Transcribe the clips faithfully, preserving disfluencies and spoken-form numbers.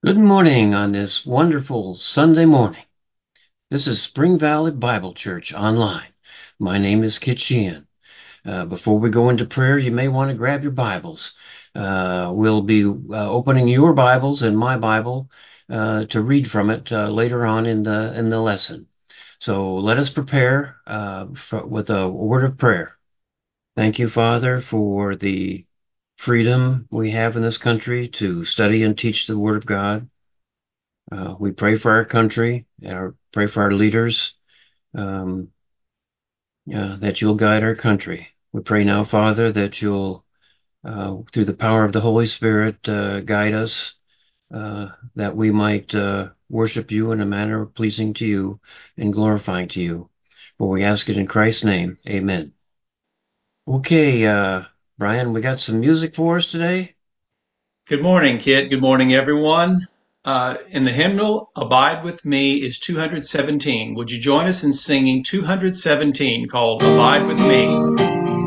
Good morning on this wonderful Sunday morning. This is Spring Valley Bible Church online. My name is Kit Sheehan. Uh, before we go into prayer, you may want to grab your Bibles. Uh, we'll be uh, opening your Bibles and my Bible uh, to read from it uh, later on in the in the lesson. So let us prepare uh, for, with a word of prayer. Thank you, Father, for the freedom we have in this country to study and teach the Word of God. Uh, we pray for our country, our, pray for our leaders, um, uh, that you'll guide our country. We pray now, Father, that you'll, uh, through the power of the Holy Spirit, uh, guide us, uh, that we might uh, worship you in a manner pleasing to you and glorifying to you. For we ask it in Christ's name. Amen. Okay, uh, Brian, we got some music for us today. Good morning, Kit. Good morning, everyone. Uh, in the hymnal, Abide With Me is two hundred seventeen. Would you join us in singing two hundred seventeen called Abide With Me?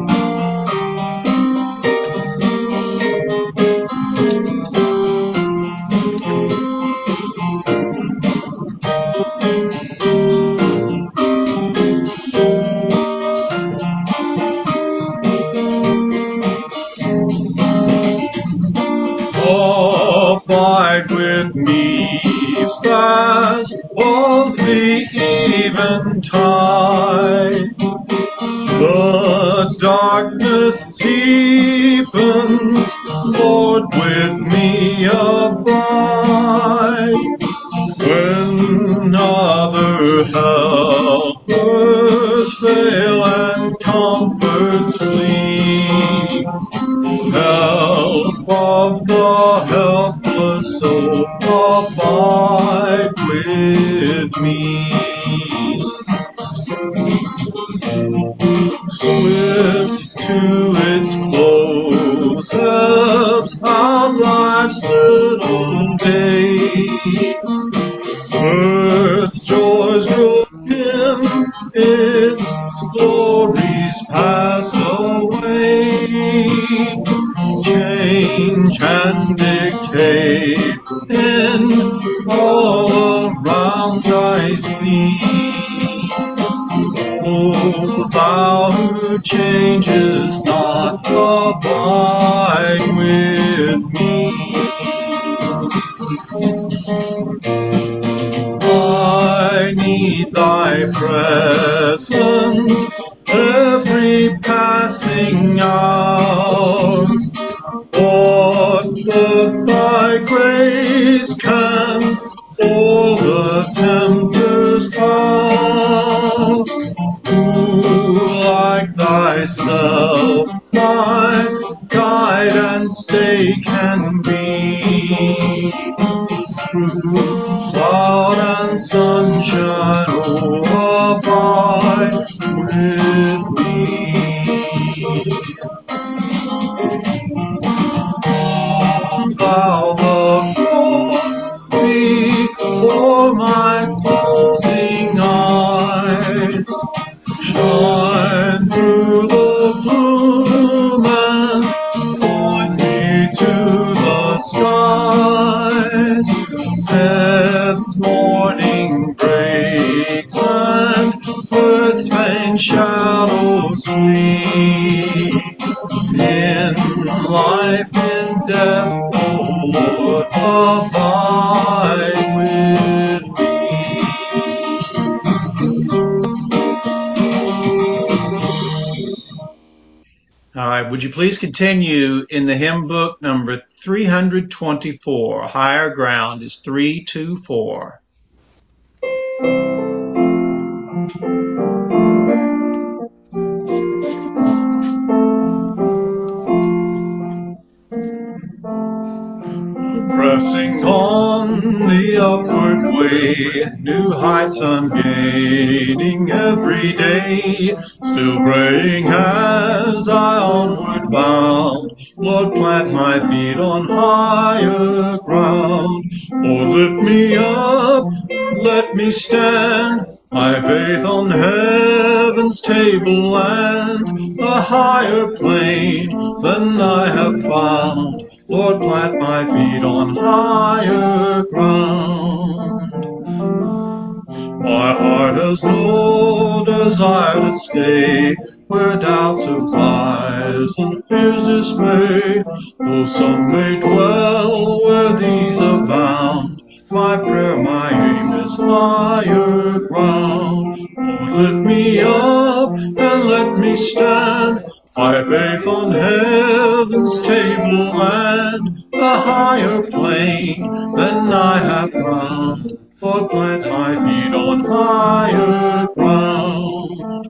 Abide with me fast falls the eventide. The darkness deepens, Lord, with me abide. When other helpers fail and comforts flee, help of the helpless soul, abide with me. Swift to its close ebbs out life's little day. Earth's joys grow dim, its glories pass away. Change and decay in all around I see. O thou who changes not, abide with me. I need thy presence every passing hour. What but thy grace can all the tempter's power? Who like thyself my guide and stay can be? Through cloud and sunshine, oh, abide with me. Thou the cross before my closing eyes, shine through the gloom and point me to the skies. Death's morning breaks and earth's faint shadows flee. In life, in death, O Lord, abide with me. All right, would you please continue in the hymn book number three hundred twenty-four? Higher Ground is three two four. Pressing on the upward way, new heights I'm gaining every day. Still praying as I onward bound, Lord, plant my feet on higher ground. Lord, lift me up, let me stand, my faith on heaven's tableland, a higher plane than I have found. Lord, plant my feet on higher ground. My heart has no desire to stay where doubts arise and fears dismay. Though some may dwell where these abound, my prayer, my aim is higher ground. Lord, lift me up and let me stand by faith on heaven's tableland, a higher plane than I have found. Lord, plant my feet on higher ground.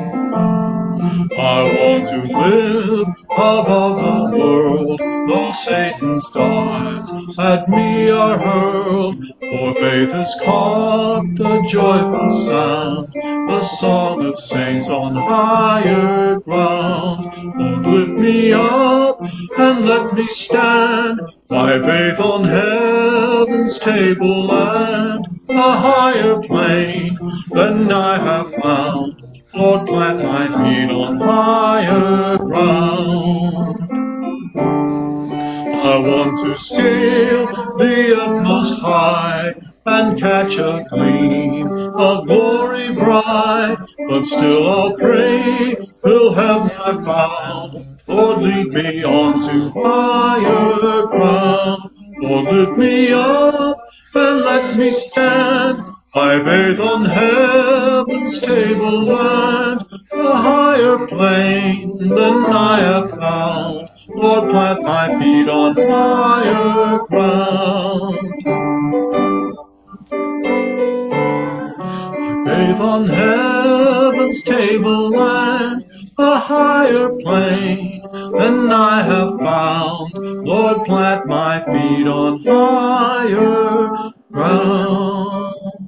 I want to live above the world, though Satan's darts at me are hurled. For faith has caught the joyful sound, the song of saints on higher ground. Lord, lift me up and let me stand by faith on heaven's tableland, a higher plane than I have found. Lord, plant my feet on higher ground. I want to scale the utmost high and catch a gleam of glory bright, but still I'll pray till heaven I've found. Lord, lead me on to higher ground. Lord, lift me up and let me stand by faith on heaven's tableland, a higher plane than I have found. Lord, plant my feet on higher ground. Faith on heaven's tableland, a higher plane than I have found. Lord, plant my feet on higher ground.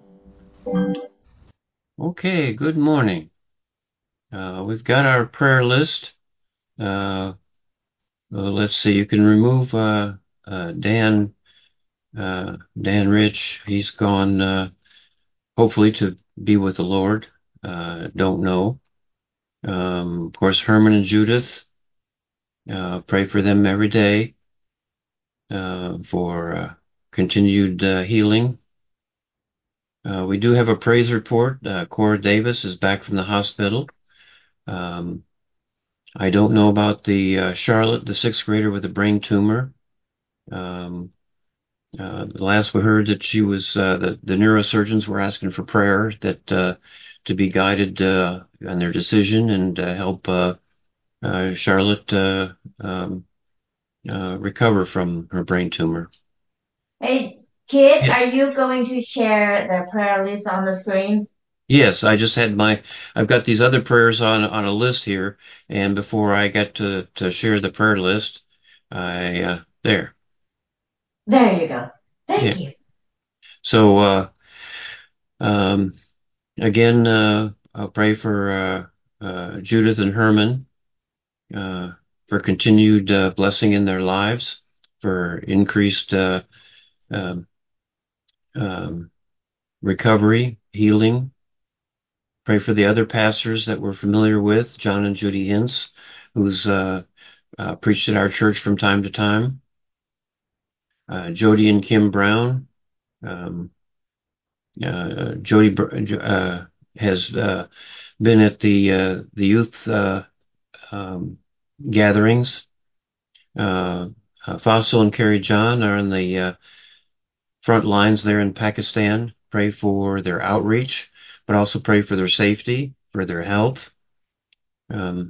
Okay, good morning. Uh, we've got our prayer list. Uh, well, let's see, you can remove uh, uh, Dan uh, Dan Rich. He's gone, uh, hopefully, to be with the Lord. Uh, don't know. Um, of course, Herman and Judith. Uh, pray for them every day uh, for uh, continued uh, healing. Uh, we do have a praise report. Uh, Cora Davis is back from the hospital. Um, I don't know about the uh, Charlotte, the sixth grader with a brain tumor. Um, uh, the last we heard that she was, uh, the, the neurosurgeons were asking for prayer that uh, to be guided uh, on their decision and uh, help uh, uh, Charlotte uh, um, uh, recover from her brain tumor. Hey, Kit, Yeah. are you going to share the prayer list on the screen? Yes, I just had my, I've got these other prayers on on a list here, and before I got to, to share the prayer list, I, uh, there. There you go. Thank Yeah. you. So, uh, um, again, uh, I'll pray for uh, uh, Judith and Herman uh, for continued uh, blessing in their lives, for increased uh, um, um, recovery, healing. Pray for the other pastors that we're familiar with, John and Judy Hintz, who's uh, uh, preached at our church from time to time. Uh, Jody and Kim Brown. Um, uh, Jody uh, has uh, been at the uh, the youth uh, um, gatherings. Uh, uh, Fossil and Carrie John are in the uh, front lines there in Pakistan. Pray for their outreach, but also pray for their safety, for their health. Um,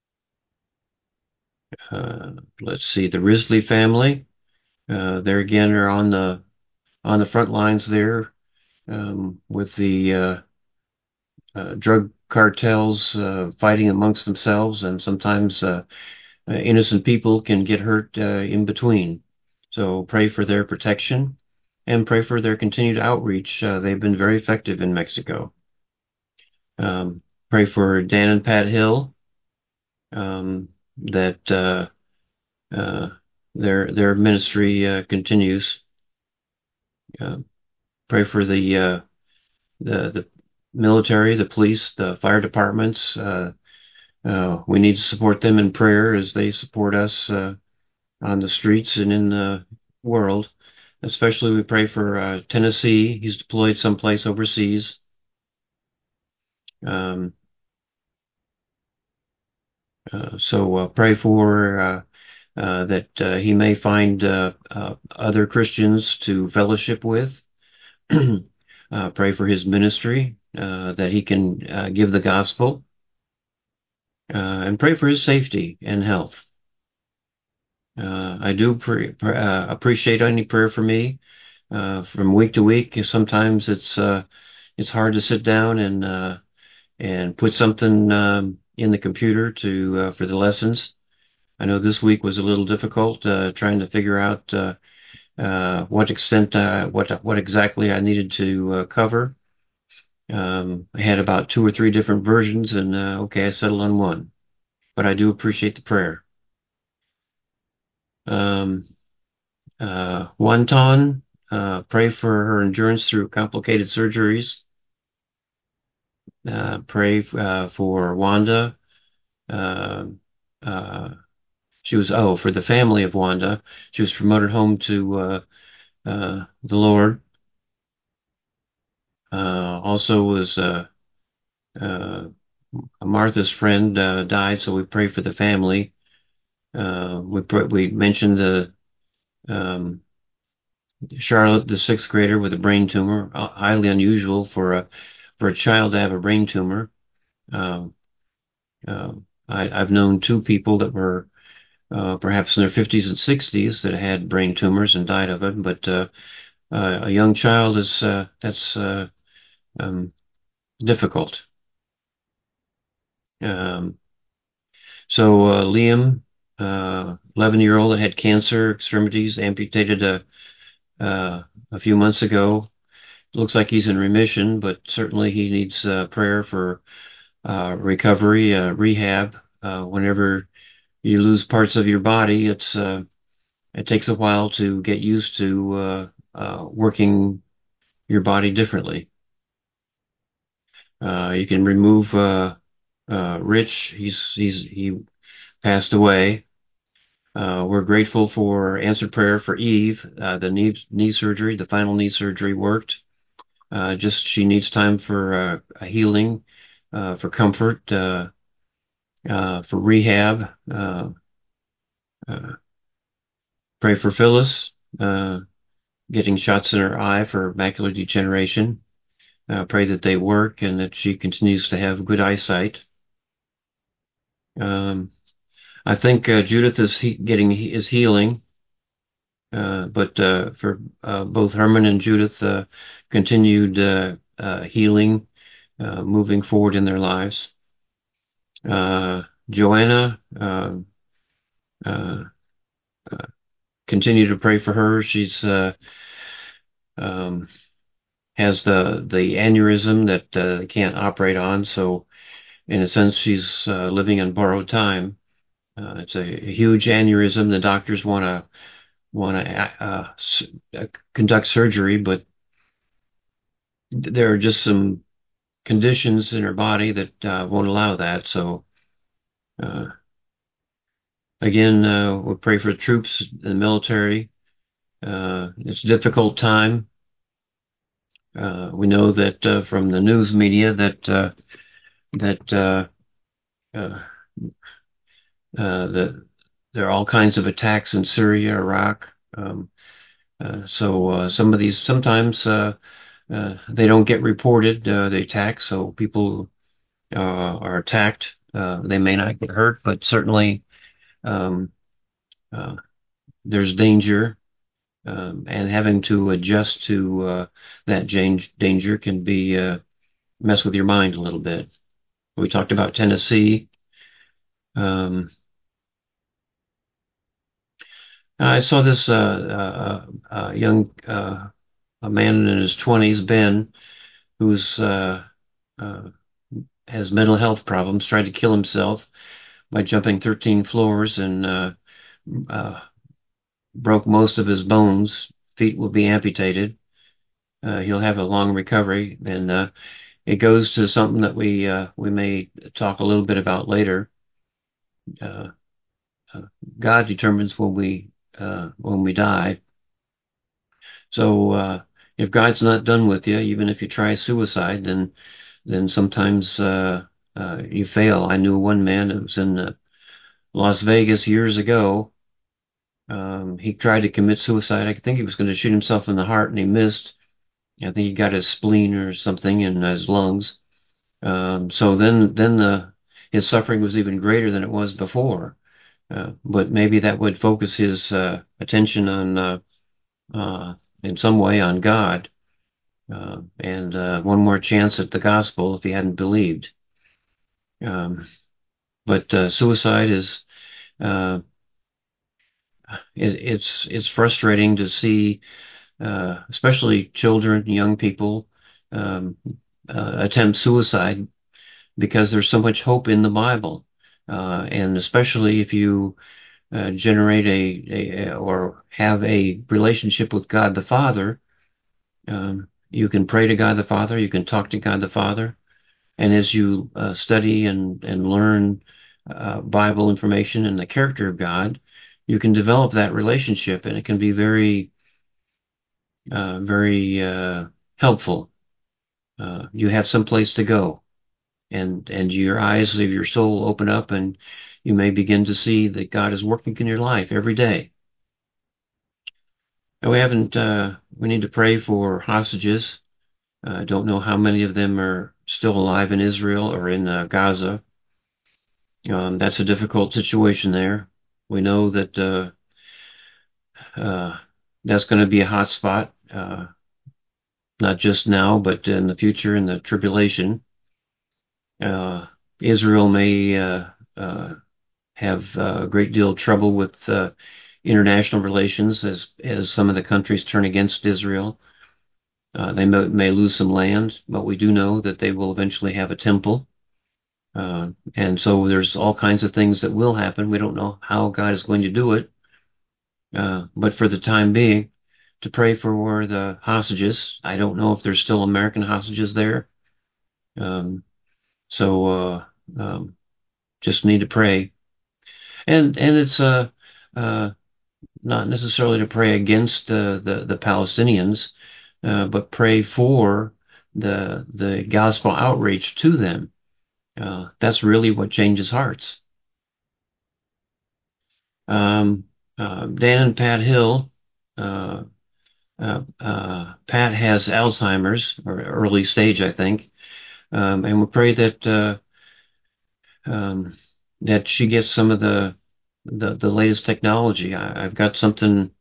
uh, let's see, the Risley family. Uh, there again are on the on the front lines there um, with the uh, uh, drug cartels uh, fighting amongst themselves, and sometimes uh, uh, innocent people can get hurt uh, in between. So pray for their protection and pray for their continued outreach. Uh, they've been very effective in Mexico. Um, pray for Dan and Pat Hill um, that uh, uh, their their ministry uh, continues. Uh, pray for the uh, the the military, the police, the fire departments. Uh, uh, we need to support them in prayer as they support us uh, on the streets and in the world. Especially we pray for uh, Tennessee. He's deployed someplace overseas. Um, uh, so uh, pray for uh, uh, that uh, he may find uh, uh, other Christians to fellowship with. uh, pray for his ministry, uh, that he can uh, give the gospel, uh, and pray for his safety and health. Uh, I do pre- pre- uh, appreciate any prayer for me. Uh, from week to week, sometimes it's uh, it's hard to sit down and uh, and put something um, in the computer to uh, for the lessons. I know this week was a little difficult, uh, trying to figure out uh, uh, what extent, uh, what what exactly I needed to uh, cover. Um, I had about two or three different versions, and uh, okay, I settled on one. But I do appreciate the prayer. Um, uh, Wonton, uh, pray for her endurance through complicated surgeries. Uh, pray uh, for Wanda. Uh, uh, she was, oh, for the family of Wanda. She was promoted home to uh, uh, the Lord. Uh, also was uh, uh, Martha's friend uh, died, so we pray for the family. Uh, we pr- we mentioned the um, Charlotte, the sixth grader with a brain tumor, uh, highly unusual for a for a child to have a brain tumor. Um, uh, I, I've known two people that were uh, perhaps in their fifties and sixties that had brain tumors and died of it, but uh, uh, a young child is uh, that's uh, um, difficult. Um, so uh, Liam, uh, eleven-year-old that had cancer, extremities amputated a uh, a few months ago. Looks like he's in remission, but certainly he needs uh, prayer for uh, recovery, uh, rehab. Uh, whenever you lose parts of your body, it's uh, it takes a while to get used to uh, uh, working your body differently. Uh, you can remove uh, uh, Rich. He's he's he passed away. Uh, we're grateful for answered prayer for Eve. Uh, the knee knee surgery, the final knee surgery worked. Uh, just she needs time for uh, a healing, uh, for comfort, uh, uh, for rehab. Uh, uh, pray for Phyllis, uh, getting shots in her eye for macular degeneration. Uh, pray that they work and that she continues to have good eyesight. Um, I think uh, Judith is he- getting is healing, uh, but uh, for uh, both Herman and Judith, uh, continued uh, uh, healing, uh, moving forward in their lives. Uh, Joanna, uh, uh, uh, continue to pray for her. She's uh, um, has the the aneurysm that uh, they can't operate on, so in a sense, she's uh, living in borrowed time. Uh, it's a, a huge aneurysm. The doctors want to want to uh, s- uh, conduct surgery, but there are just some conditions in her body that uh, won't allow that. So uh, again, uh, we pray for the troops in the military. Uh, it's a difficult time. Uh, we know that uh, from the news media that uh, that uh, uh, uh, that there are all kinds of attacks in Syria, Iraq. Um, uh, so uh, some of these sometimes uh, uh, they don't get reported. Uh, the attacks, so people uh, are attacked. Uh, they may not get hurt, but certainly um, uh, there's danger, um, and having to adjust to uh, that danger can be uh, mess with your mind a little bit. We talked about Tennessee. Um, I saw this uh, uh, uh, young uh, a man in his twenties, Ben, who's uh, uh, has mental health problems, tried to kill himself by jumping thirteen floors and uh, uh, broke most of his bones. Feet will be amputated. Uh, he'll have a long recovery, and uh, it goes to something that we uh, we may talk a little bit about later. Uh, uh, God determines when we uh, when we die. So uh, if God's not done with you, even if you try suicide, then then sometimes uh, uh, you fail. I knew one man that was in uh, Las Vegas years ago. Um, he tried to commit suicide. I think he was going to shoot himself in the heart, and he missed. I think he got his spleen or something in his lungs. Um, so then, then the his suffering was even greater than it was before. Uh, but maybe that would focus his uh, attention on, uh, uh, in some way, on God, uh, and uh, one more chance at the gospel if he hadn't believed. Um, but uh, suicide is uh, it, it's it's frustrating to see, uh, especially children, young people, um, uh, attempt suicide because there's so much hope in the Bible, uh, and especially if you uh, generate a, a or have a relationship with God the Father. Um, you can pray to God the Father. You can talk to God the Father. And as you uh, study and, and learn uh, Bible information and the character of God, you can develop that relationship, and it can be very, uh, very uh, helpful. Uh, you have some place to go, and and your eyes of your soul open up, and you may begin to see that God is working in your life every day. And we haven't. Uh, we need to pray for hostages. I uh, don't know how many of them are still alive in Israel or in uh, Gaza. Um, that's a difficult situation there. We know that uh, uh, that's going to be a hot spot, uh, not just now, but in the future, in the tribulation. Uh, Israel may uh, uh, have a great deal of trouble with uh, international relations as as some of the countries turn against Israel. Uh, they may, may lose some land, but we do know that they will eventually have a temple. Uh, and so there's all kinds of things that will happen. We don't know how God is going to do it. Uh, but for the time being, to pray for the hostages. I don't know if there's still American hostages there. Um, so uh, um, just need to pray. And and it's uh, uh, not necessarily to pray against uh, the, the Palestinians, uh, but pray for the, the gospel outreach to them. Uh, that's really what changes hearts. Um, uh, Dan and Pat Hill, uh, uh, uh, Pat has Alzheimer's, or early stage, I think, um, and we pray that uh, um, that she gets some of the the, the latest technology. I, I've got something.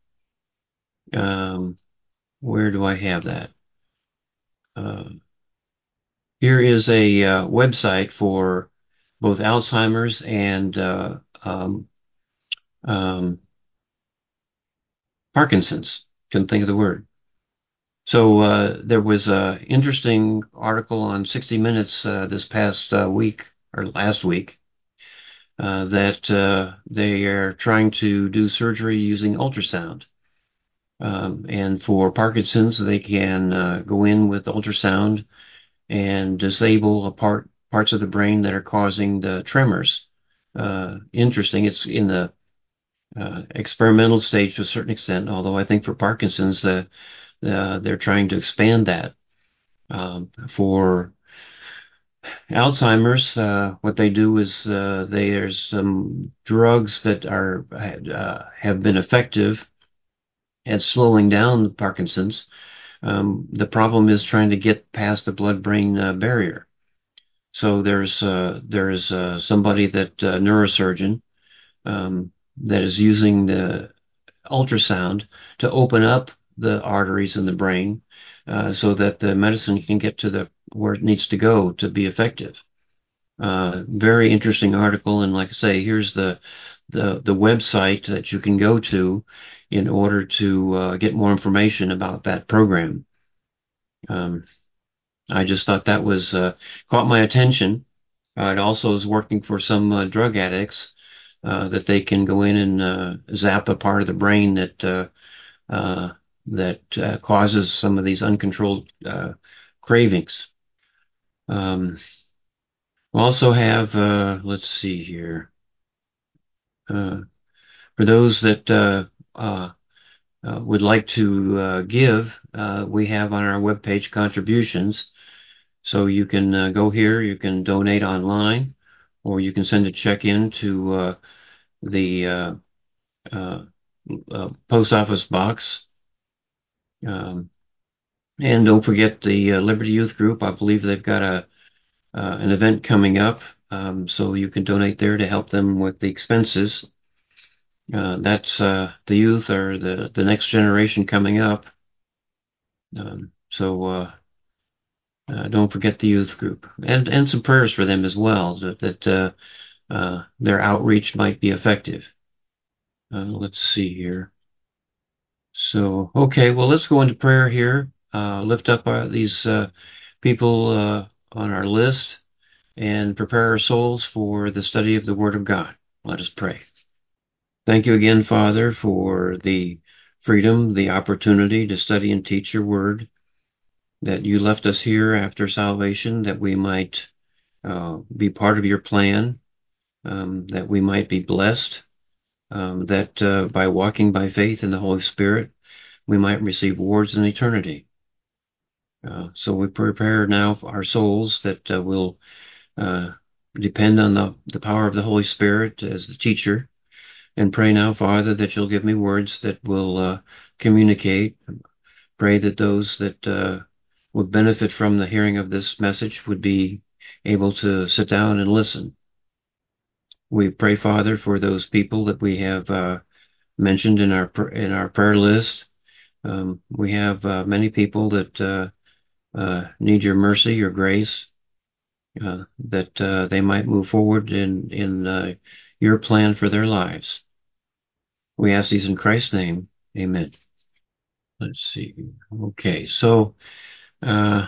Um, where do I have that? Uh, here is a uh, website for both Alzheimer's and uh, um, um, Parkinson's. Couldn't think of the word. So uh, there was an interesting article on sixty minutes uh, this past uh, week or last week uh, that uh, they are trying to do surgery using ultrasound. Um, and for Parkinson's, they can uh, go in with ultrasound and disable a part parts of the brain that are causing the tremors. Uh, interesting. It's in the uh, experimental stage to a certain extent, although I think for Parkinson's, uh, uh, they're trying to expand that. Um, for Alzheimer's, uh, what they do is uh, there's some drugs that are uh, have been effective at slowing down the Parkinson's. Um, the problem is trying to get past the blood-brain uh, barrier. So there's uh, there's uh, somebody that uh, neurosurgeon um, that is using the ultrasound to open up the arteries in the brain uh, so that the medicine can get to the where it needs to go to be effective. Uh, very interesting article, and like I say, here's the the the website that you can go to in order to uh, get more information about that program. Um, I just thought that was uh, caught my attention. Uh, it also is working for some uh, drug addicts uh, that they can go in and uh, zap a part of the brain that uh, uh, that uh, causes some of these uncontrolled uh, cravings. Um, we also have, uh, let's see here, uh, for those that uh, uh, uh, would like to uh, give, uh, we have on our webpage contributions. So you can uh, go here, you can donate online, or you can send a check in to uh, the uh, uh, uh, post office box. Um, and don't forget the uh, Liberty Youth Group. I believe they've got a uh, an event coming up, um, so you can donate there to help them with the expenses. Uh, that's uh, the youth or the, the next generation coming up. Um, so uh, uh, don't forget the youth group, and and some prayers for them as well, that, that uh, uh, their outreach might be effective. Uh, let's see here. So, okay, well, let's go into prayer here. Uh, lift up our, these uh, people uh, on our list and prepare our souls for the study of the Word of God. Let us pray. Thank you again, Father, for the freedom, the opportunity to study and teach your Word, that you left us here after salvation, that we might uh, be part of your plan, um, that we might be blessed, um, that uh, by walking by faith in the Holy Spirit, we might receive rewards in eternity. Uh, so we prepare now for our souls that uh, will uh, depend on the, the power of the Holy Spirit as the teacher, and pray now, Father, that you'll give me words that will uh, communicate. Pray that those that uh, would benefit from the hearing of this message would be able to sit down and listen. We pray, Father, for those people that we have uh, mentioned in our in our prayer list. Um, we have uh, many people that uh, uh, need your mercy, your grace, uh, that uh, they might move forward in in uh, your plan for their lives. We ask these in Christ's name. Amen. Let's see. Okay, so uh,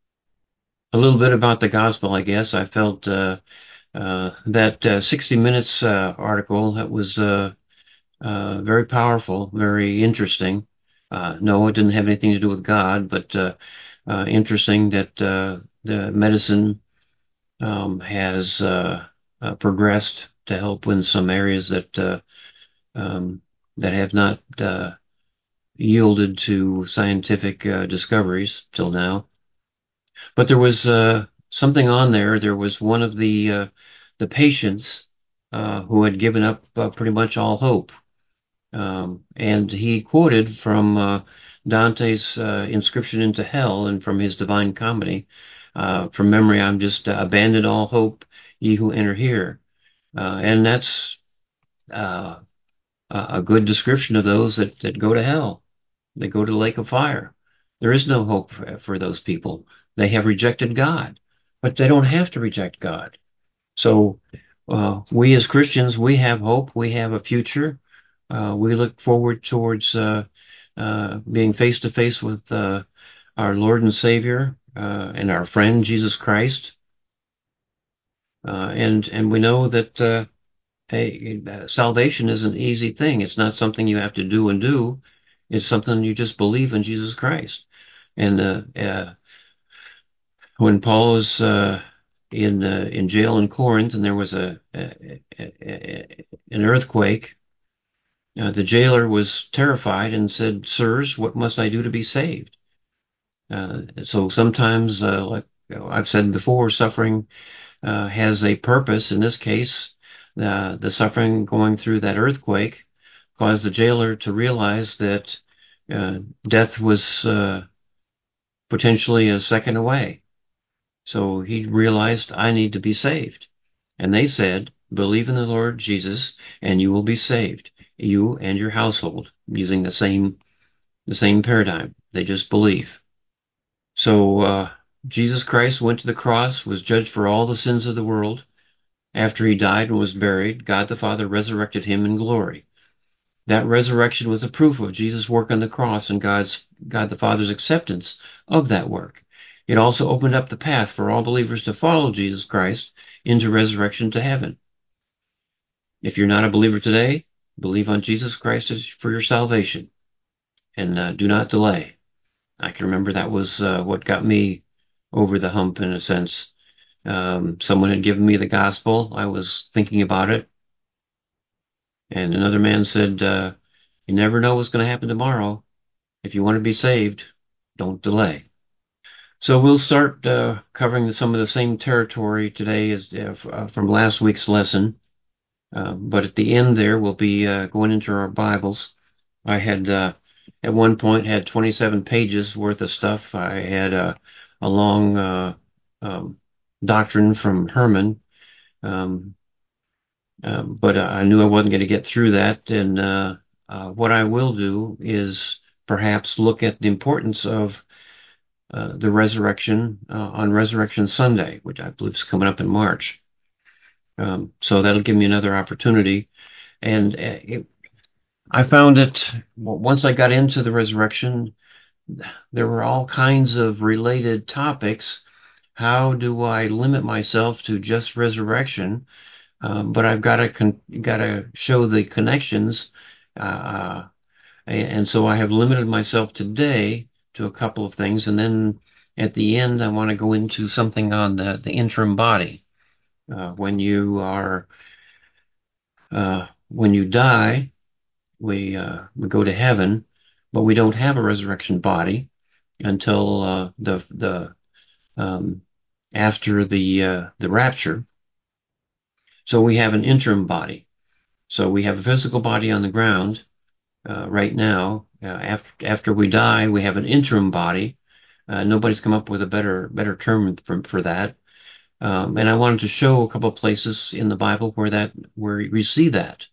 a little bit about the gospel, I guess. I felt uh, uh, that uh, sixty Minutes uh, article that was uh, uh, very powerful, very interesting. Uh, no, it didn't have anything to do with God, but uh, uh, interesting that uh, the medicine um, has uh, uh, progressed to help in some areas that uh, um, that have not uh, yielded to scientific uh, discoveries till now. But there was uh, something on there. There was one of the uh, the patients uh, who had given up uh, pretty much all hope, um, and he quoted from uh, Dante's uh, Inscription into Hell and from his Divine Comedy. Uh, from memory, I'm just uh, abandon all hope, ye who enter here, uh, and that's uh, a good description of those that, that go to hell. They go to the lake of fire. There is no hope for, for those people. They have rejected God, but they don't have to reject God. So uh, we as Christians, we have hope. We have a future. Uh, we look forward towards uh, uh, being face to face with uh, our Lord and Savior uh, and our friend Jesus Christ. Uh, and and we know that uh, hey, uh, salvation is an easy thing. It's not something you have to do and do. It's something you just believe in Jesus Christ. And uh, uh, when Paul was uh, in uh, in jail in Corinth, and there was a, a, a, a an earthquake, uh, the jailer was terrified and said, "Sirs, what must I do to be saved?" Uh, so sometimes, uh, like I've said before, suffering uh, has a purpose. In this case, uh, the suffering going through that earthquake caused the jailer to realize that uh, death was uh, potentially a second away. So he realized, I need to be saved. And they said, believe in the Lord Jesus, and you will be saved, you and your household, using the same the same paradigm. They just believe. So uh, Jesus Christ went to the cross, was judged for all the sins of the world. After he died and was buried, God the Father resurrected him in glory. That resurrection was a proof of Jesus' work on the cross and God's God the Father's acceptance of that work. It also opened up the path for all believers to follow Jesus Christ into resurrection to heaven. If you're not a believer today, believe on Jesus Christ for your salvation, and uh, do not delay. I can remember that was uh, what got me over the hump in a sense. Um, someone had given me the gospel. I was thinking about it, and another man said, uh, You never know what's going to happen tomorrow. If you want to be saved, don't delay. So we'll start uh, covering some of the same territory today as uh, uh, from last week's lesson. Uh, but at the end there, we'll be uh, going into our Bibles. I had uh, at one point had twenty-seven pages worth of stuff. I had uh, a long uh, um, doctrine from Herman, um, um, but I knew I wasn't going to get through that. And uh, uh, what I will do is perhaps look at the importance of uh, the resurrection uh, on Resurrection Sunday, which I believe is coming up in March. Um, so that'll give me another opportunity. And uh, it, I found it, once I got into the resurrection, there were all kinds of related topics. How do I limit myself to just resurrection? Um, but I've got to con- got to show the connections, uh, and, and so I have limited myself today to a couple of things, and then at the end I want to go into something on the the interim body. Uh, when you are uh, when you die, we uh, we go to heaven, but we don't have a resurrection body until uh, the the um, after the uh, the rapture. So we have an interim body. So we have a physical body on the ground uh, right now. Uh, after after we die, we have an interim body. Uh, nobody's come up with a better better term for for that. Um, and I wanted to show a couple of places in the Bible where that where we see that.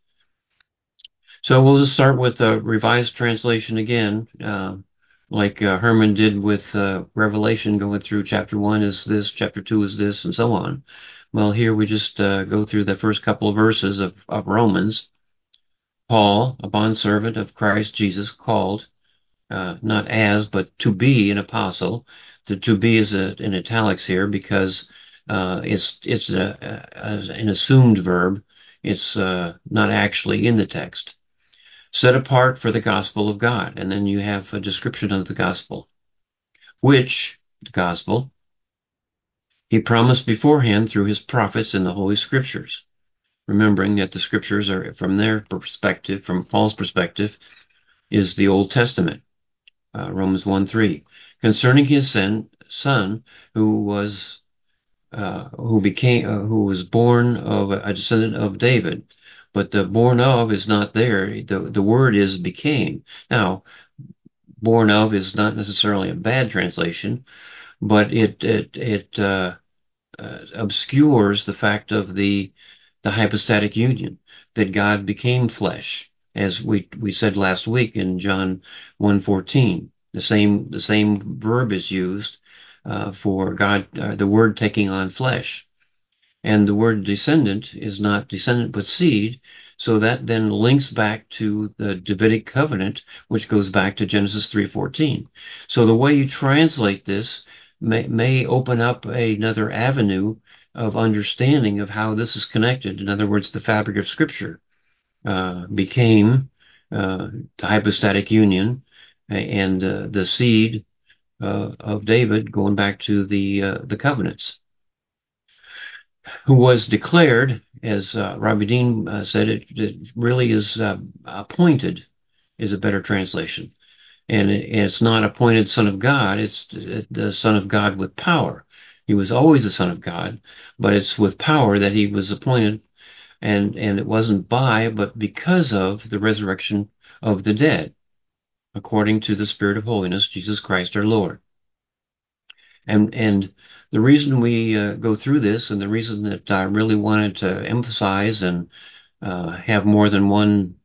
So we'll just start with a revised translation again, uh, like uh, Herman did with uh, Revelation, going through chapter one is this, chapter two is this, and so on. Well, here we just uh, go through the first couple of verses of, of Romans. Paul, a bondservant of Christ Jesus, called, uh, not as, but to be an apostle. The to be is a, in italics here because uh, it's it's a, a, an assumed verb. It's uh, not actually in the text. Set apart for the gospel of God. And then you have a description of the gospel, which, the gospel, he promised beforehand through his prophets in the Holy Scriptures. Remembering that the Scriptures are, from their perspective, from Paul's perspective, is the Old Testament. Uh, Romans one three. Concerning his son, son who was uh, who became uh, who was born of a descendant of David. But the born of is not there. The the word is became. Now, born of is not necessarily a bad translation, but it it it uh, uh, obscures the fact of the the hypostatic union, that God became flesh, as we we said last week in John one fourteen. The same the same verb is used uh, for God, uh, the Word taking on flesh. And the word descendant is not descendant but seed, so that then links back to the Davidic covenant, which goes back to Genesis three fourteen. So the way you translate this may, may open up another avenue of understanding of how this is connected. In other words, the fabric of Scripture uh, became uh, the hypostatic union and uh, the seed uh, of David, going back to the uh, the covenants, who was declared, as uh, Robbie Dean uh, said, it, it really is uh, appointed, is a better translation. And it, it's not appointed Son of God, it's the Son of God with power. He was always the Son of God, but it's with power that he was appointed, and, and it wasn't by, but because of the resurrection of the dead, according to the Spirit of holiness, Jesus Christ our Lord. And and the reason we uh, go through this, and the reason that I really wanted to emphasize and uh, have more than one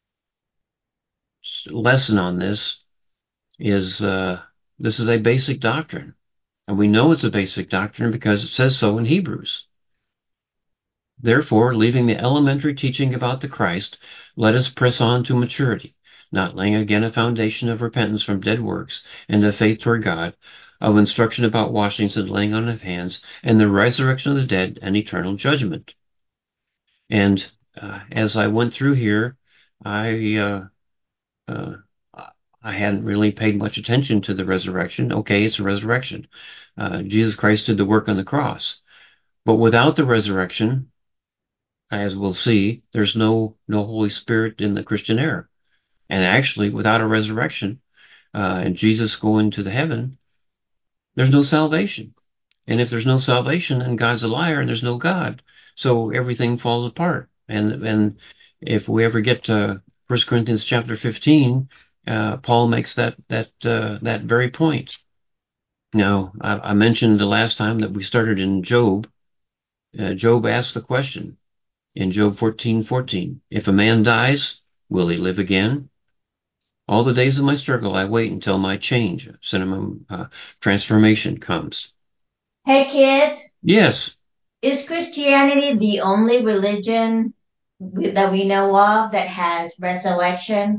lesson on this, is uh, this is a basic doctrine. And we know it's a basic doctrine because it says so in Hebrews. Therefore, leaving the elementary teaching about the Christ, let us press on to maturity, not laying again a foundation of repentance from dead works and of faith toward God, of instruction about washings and laying on of hands, and the resurrection of the dead and eternal judgment. And uh, as I went through here, I uh, uh, I hadn't really paid much attention to the resurrection. Okay, it's a resurrection. Uh, Jesus Christ did the work on the cross. But without the resurrection, as we'll see, there's no no Holy Spirit in the Christian era. And actually, without a resurrection, uh, and Jesus going to the heaven, there's no salvation. And if there's no salvation, then God's a liar and there's no God. So everything falls apart. And and if we ever get to First Corinthians chapter fifteen, uh, Paul makes that that uh, that very point. Now, I, I mentioned the last time that we started in Job. Uh, Job asked the question in Job fourteen fourteen, if a man dies, will he live again? All the days of my struggle, I wait until my change, cinema uh, transformation comes. Hey kids, Yes, is Christianity the only religion we- that we know of that has resurrection?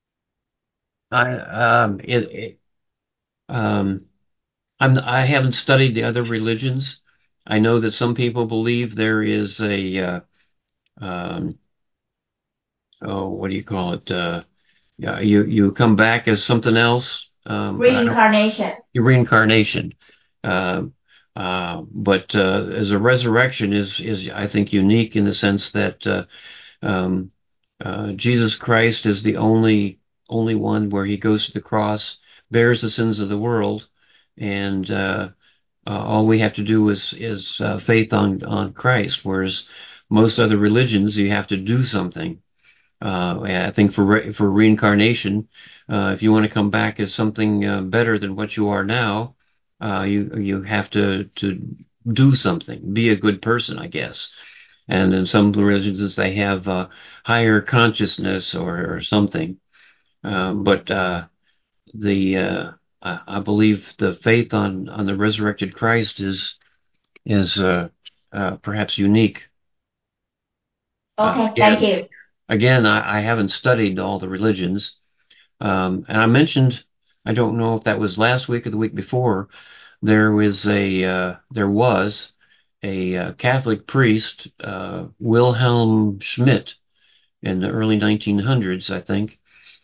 I um it, it um I'm I haven't studied the other religions. I know that some people believe there is a uh, um oh, what do you call it? Uh, yeah, you you come back as something else. Um, but I don't Reincarnation. your reincarnation. Uh, uh, but uh, as a resurrection is is I think unique in the sense that uh, um, uh, Jesus Christ is the only only one where he goes to the cross, bears the sins of the world, and uh, uh, all we have to do is is uh, faith on on Christ. Whereas most other religions, you have to do something. Uh, I think for re for reincarnation, uh, if you want to come back as something uh, better than what you are now, uh, you you have to to do something, be a good person, I guess. And in some religions, they have uh, higher consciousness or, or something. Uh, but uh, the uh, I, I believe the faith on on the resurrected Christ is is uh, uh, perhaps unique. Uh, Okay, thank again, you. again, I, I haven't studied all the religions. Um, and I mentioned, I don't know if that was last week or the week before, there was a uh, there was a uh, Catholic priest, uh, Wilhelm Schmidt, in the early nineteen hundreds, I think,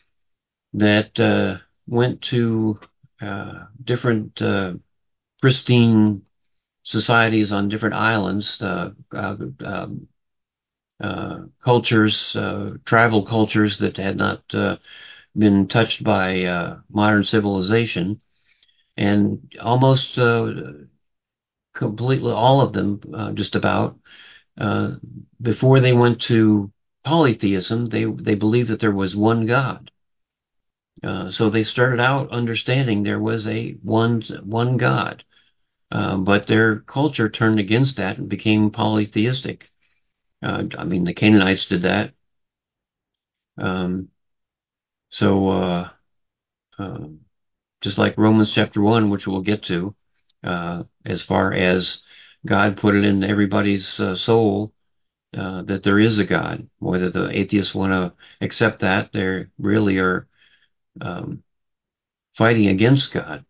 that uh, went to uh, different uh, pristine societies on different islands, uh, uh, um, uh, cultures, uh, tribal cultures that had not uh, been touched by uh, modern civilization, and almost uh, completely all of them, uh, just about, uh, before they went to polytheism, they they believed that there was one God. Uh, so they started out understanding there was a one one God, uh, but their culture turned against that and became polytheistic. Uh, I mean, the Canaanites did that. Um, so uh, uh, just like Romans chapter one, which we'll get to, uh, as far as God put it in everybody's uh, soul uh, that there is a God. Whether the atheists want to accept that, they really are um, fighting against God.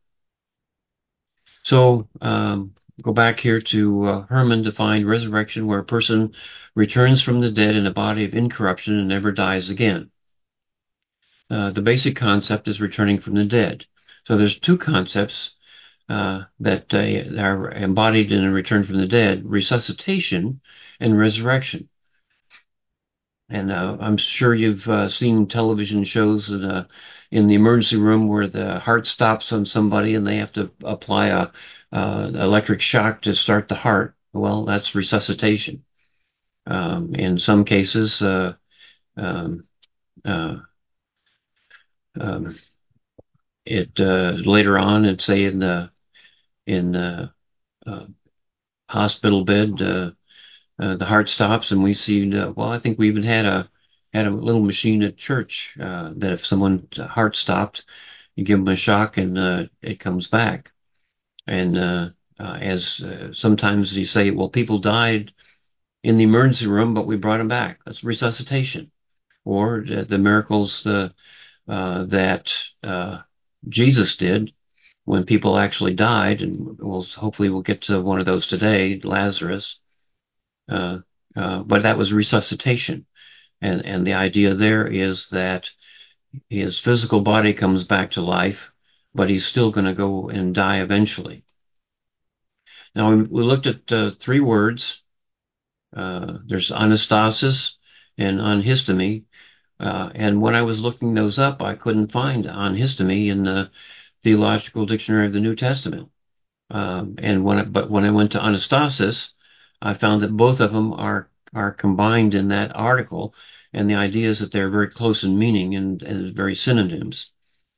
So um, go back here to uh, Herman defined resurrection, where a person returns from the dead in a body of incorruption and never dies again. Uh, the basic concept is returning from the dead. So there's two concepts uh, that uh, are embodied in a return from the dead: resuscitation and resurrection. And uh, I'm sure you've uh, seen television shows in, uh, in the emergency room where the heart stops on somebody and they have to apply a uh, electric shock to start the heart. Well, that's resuscitation. Um, in some cases, uh, um, uh, um, it uh, later on, it say in the in the uh, hospital bed, uh, uh, the heart stops, and we see. Uh, well, I think we even had a had a little machine at church uh, that if someone's heart stopped, you give them a shock and uh, it comes back. And uh, uh, as uh, sometimes you say, well, people died in the emergency room, but we brought them back. That's resuscitation. Or uh, the miracles uh, uh, that uh, Jesus did when people actually died, and we'll hopefully we'll get to one of those today, Lazarus. Uh, uh, but that was resuscitation, and and the idea there is that his physical body comes back to life, but he's still going to go and die eventually. Now, we, we looked at uh, three words. Uh, there's anastasis and anhistomene. Uh, and when I was looking those up, I couldn't find anhistomene in the Theological Dictionary of the New Testament. Um, and when I, but when I went to anastasis, I found that both of them are are combined in that article, and the idea is that they're very close in meaning and, and very synonyms.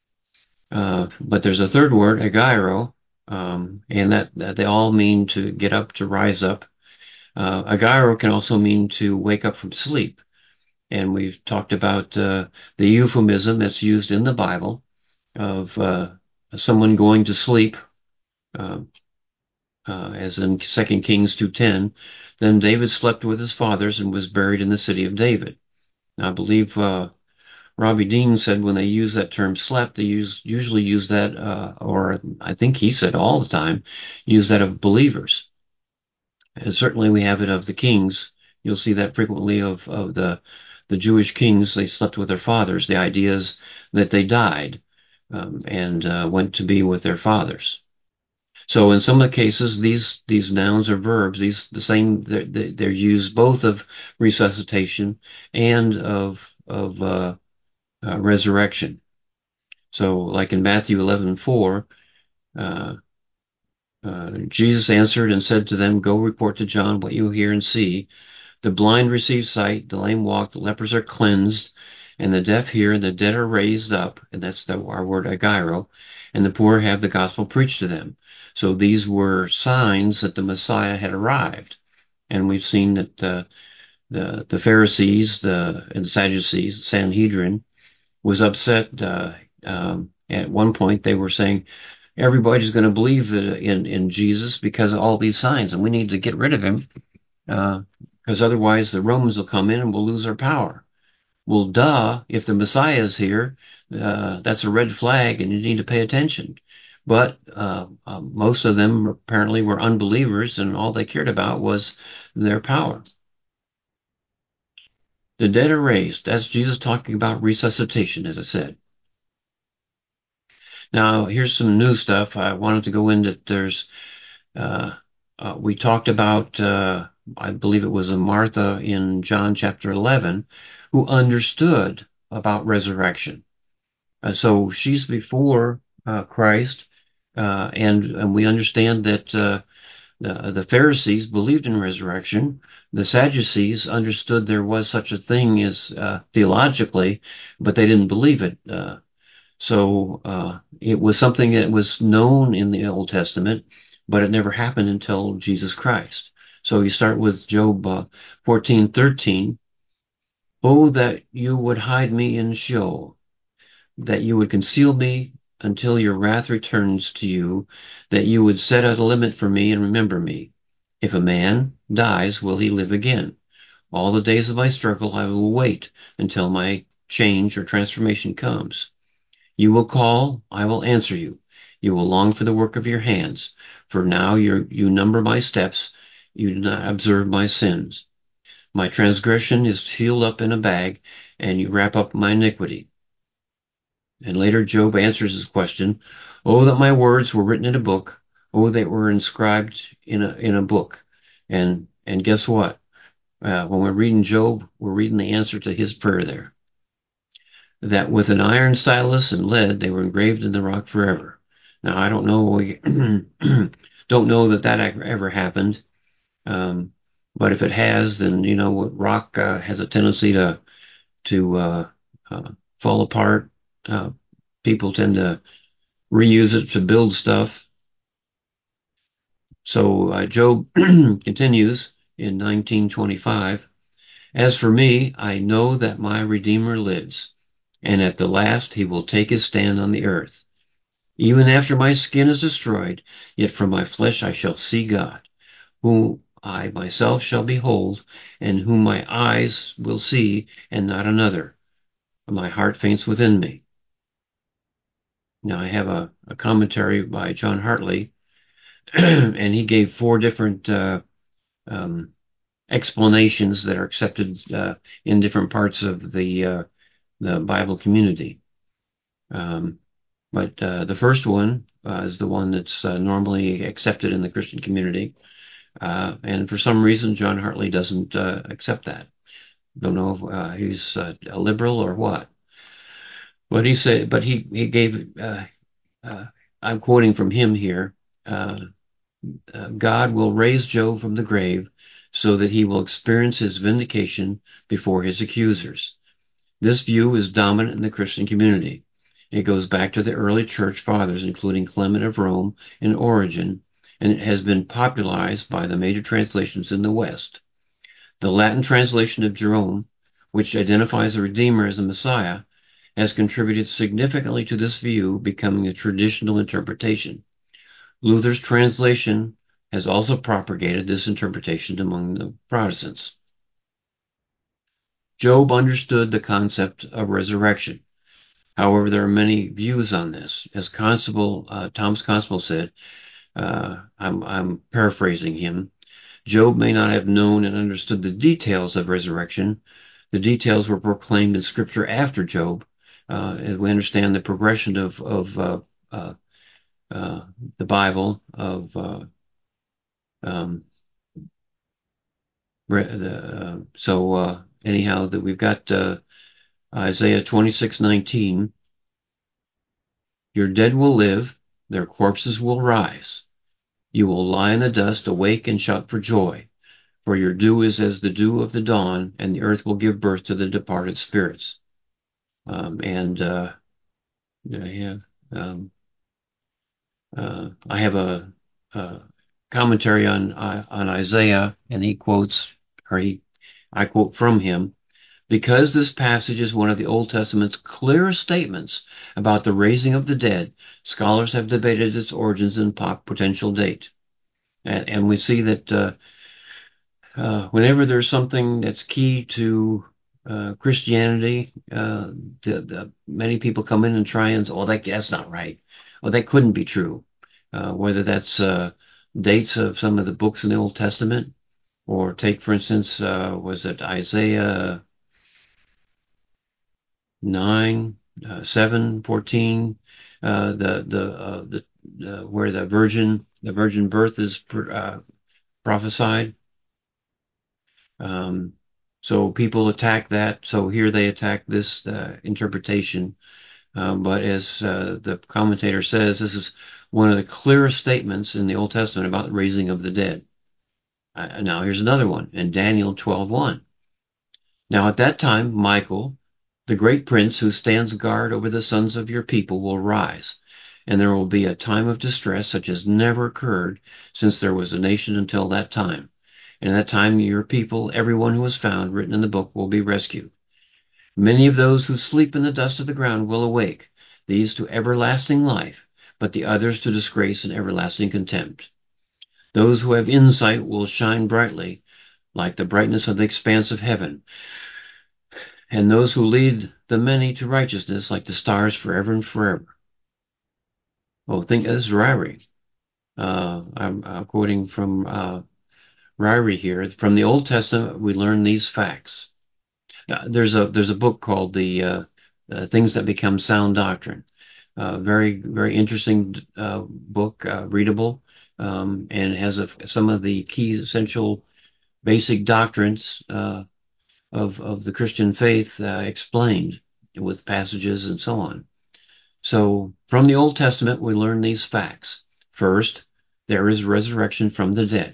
Uh, but there's a third word, agairo, um, and that, that they all mean to get up, to rise up. Uh, agairo can also mean to wake up from sleep. And we've talked about uh, the euphemism that's used in the Bible of uh, someone going to sleep, uh, uh, as in Second Kings two ten. Then David slept with his fathers and was buried in the city of David. Now, I believe uh, Robbie Dean said when they use that term slept, they use usually use that, uh, or I think he said all the time, use that of believers. And certainly we have it of the kings. You'll see that frequently of, of the the Jewish kings. They slept with their fathers. The idea is that they died um, and uh, went to be with their fathers. So in some of the cases, these these nouns or verbs, these the same, they're, they're used both of resuscitation and of of uh, uh, resurrection. So, like in Matthew eleven four, uh, uh, Jesus answered and said to them, "Go report to John what you hear and see. The blind receive sight, the lame walk, the lepers are cleansed, and the deaf hear, and the dead are raised up," and that's the, our word agairo, "and the poor have the gospel preached to them." So these were signs that the Messiah had arrived. And we've seen that uh, the the Pharisees, the and the Sadducees, Sanhedrin, was upset. Uh, um, at one point, they were saying, everybody's going to believe in, in Jesus because of all these signs, and we need to get rid of him because uh, otherwise the Romans will come in and we'll lose our power. Well, duh, if the Messiah is here, uh, that's a red flag and you need to pay attention. But uh, uh, most of them apparently were unbelievers, and all they cared about was their power. The dead are raised. That's Jesus talking about resuscitation, as I said. Now, here's some new stuff. I wanted to go into. There's, uh, uh, we talked about, uh, I believe it was a Martha in John chapter eleven, who understood about resurrection. Uh, so she's before uh, Christ, uh, and and we understand that uh, the the Pharisees believed in resurrection. The Sadducees understood there was such a thing as uh, theologically, but they didn't believe it. Uh, so uh, it was something that was known in the Old Testament, but it never happened until Jesus Christ. So you start with Job uh, fourteen thirteen. "Oh, that you would hide me in Sheol, that you would conceal me until your wrath returns to you, that you would set a limit for me and remember me. If a man dies, will he live again? All the days of my struggle I will wait until my change or transformation comes. You will call, I will answer you. You will long for the work of your hands. For now you you number my steps. You do not observe my sins. My transgression is sealed up in a bag, and you wrap up my iniquity." And later Job answers his question, "Oh, that my words were written in a book. Oh, they were inscribed in a in a book." And and guess what? Uh, when we're reading Job, we're reading the answer to his prayer there. That with an iron stylus and lead, they were engraved in the rock forever. Now, I don't know, we don't know that that ever happened. Um, but if it has, then, you know, rock uh, has a tendency to, to uh, uh, fall apart. Uh, people tend to reuse it to build stuff. So uh, Job continues in nineteen twenty-five. "As for me, I know that my Redeemer lives, and at the last he will take his stand on the earth. Even after my skin is destroyed, yet from my flesh I shall see God, whom I myself shall behold, and whom my eyes will see, and not another. My heart faints within me." Now I have a, a commentary by John Hartley, and he gave four different uh, um, explanations that are accepted uh, in different parts of the uh, the Bible community. Um, but uh, the first one uh, is the one that's uh, normally accepted in the Christian community, uh, and for some reason John Hartley doesn't uh, accept that. Don't know if uh, he's uh, a liberal or what. But he said, but he he gave. Uh, uh, I'm quoting from him here. Uh, uh, God will raise Job from the grave so that he will experience his vindication before his accusers. This view is dominant in the Christian community. It goes back to the early church fathers, including Clement of Rome and Origen, and it has been popularized by the major translations in the West. The Latin translation of Jerome, which identifies the Redeemer as a Messiah, has contributed significantly to this view becoming a traditional interpretation. Luther's translation has also propagated this interpretation among the Protestants. Job understood the concept of resurrection. However, there are many views on this. As Constable, uh, Thomas Constable said, uh, I'm, I'm paraphrasing him, Job may not have known and understood the details of resurrection. The details were proclaimed in Scripture after Job, uh, and we understand the progression of, of uh, uh, uh, the Bible, of uh, um, uh, so uh, anyhow, that we've got uh, Isaiah twenty-six nineteen. Your dead will live, their corpses will rise. You will lie in the dust, awake and shout for joy. For your dew is as the dew of the dawn, and the earth will give birth to the departed spirits. Um, and uh, I have um, uh, I have a, a commentary on uh, on Isaiah, and he quotes, or he I quote from him. Because this passage is one of the Old Testament's clearest statements about the raising of the dead, scholars have debated its origins and potential date. And, and we see that uh, uh, whenever there's something that's key to uh, Christianity, uh, the, the, many people come in and try and say, oh, that, that's not right. Oh, that couldn't be true. Uh, whether that's uh, dates of some of the books in the Old Testament, or take, for instance, uh, was it Isaiah nine, uh, seven, fourteen, uh, the the uh, the uh, where the virgin the virgin birth is uh, prophesied. Um, so people attack that. So here they attack this uh, interpretation. Um, but as uh, the commentator says, this is one of the clearest statements in the Old Testament about the raising of the dead. Uh, now here's another one in Daniel twelve one. Now at that time, Michael, the great prince who stands guard over the sons of your people, will rise, and there will be a time of distress such as never occurred since there was a nation until that time. And at that time your people, everyone who is found written in the book, will be rescued. Many of those who sleep in the dust of the ground will awake, these to everlasting life, but the others to disgrace and everlasting contempt. Those who have insight will shine brightly, like the brightness of the expanse of heaven, and those who lead the many to righteousness like the stars forever and forever. Oh, think this is Ryrie. Uh, I'm, I'm quoting from uh, Ryrie here. From the Old Testament, we learn these facts. Uh, there's a there's a book called the uh, uh, Things That Become Sound Doctrine. Uh, very very interesting uh, book, uh, readable, um, and has a, some of the key essential basic doctrines uh, of of the Christian faith uh, explained with passages and so on. So from the Old Testament, we learn these facts. First, there is resurrection from the dead.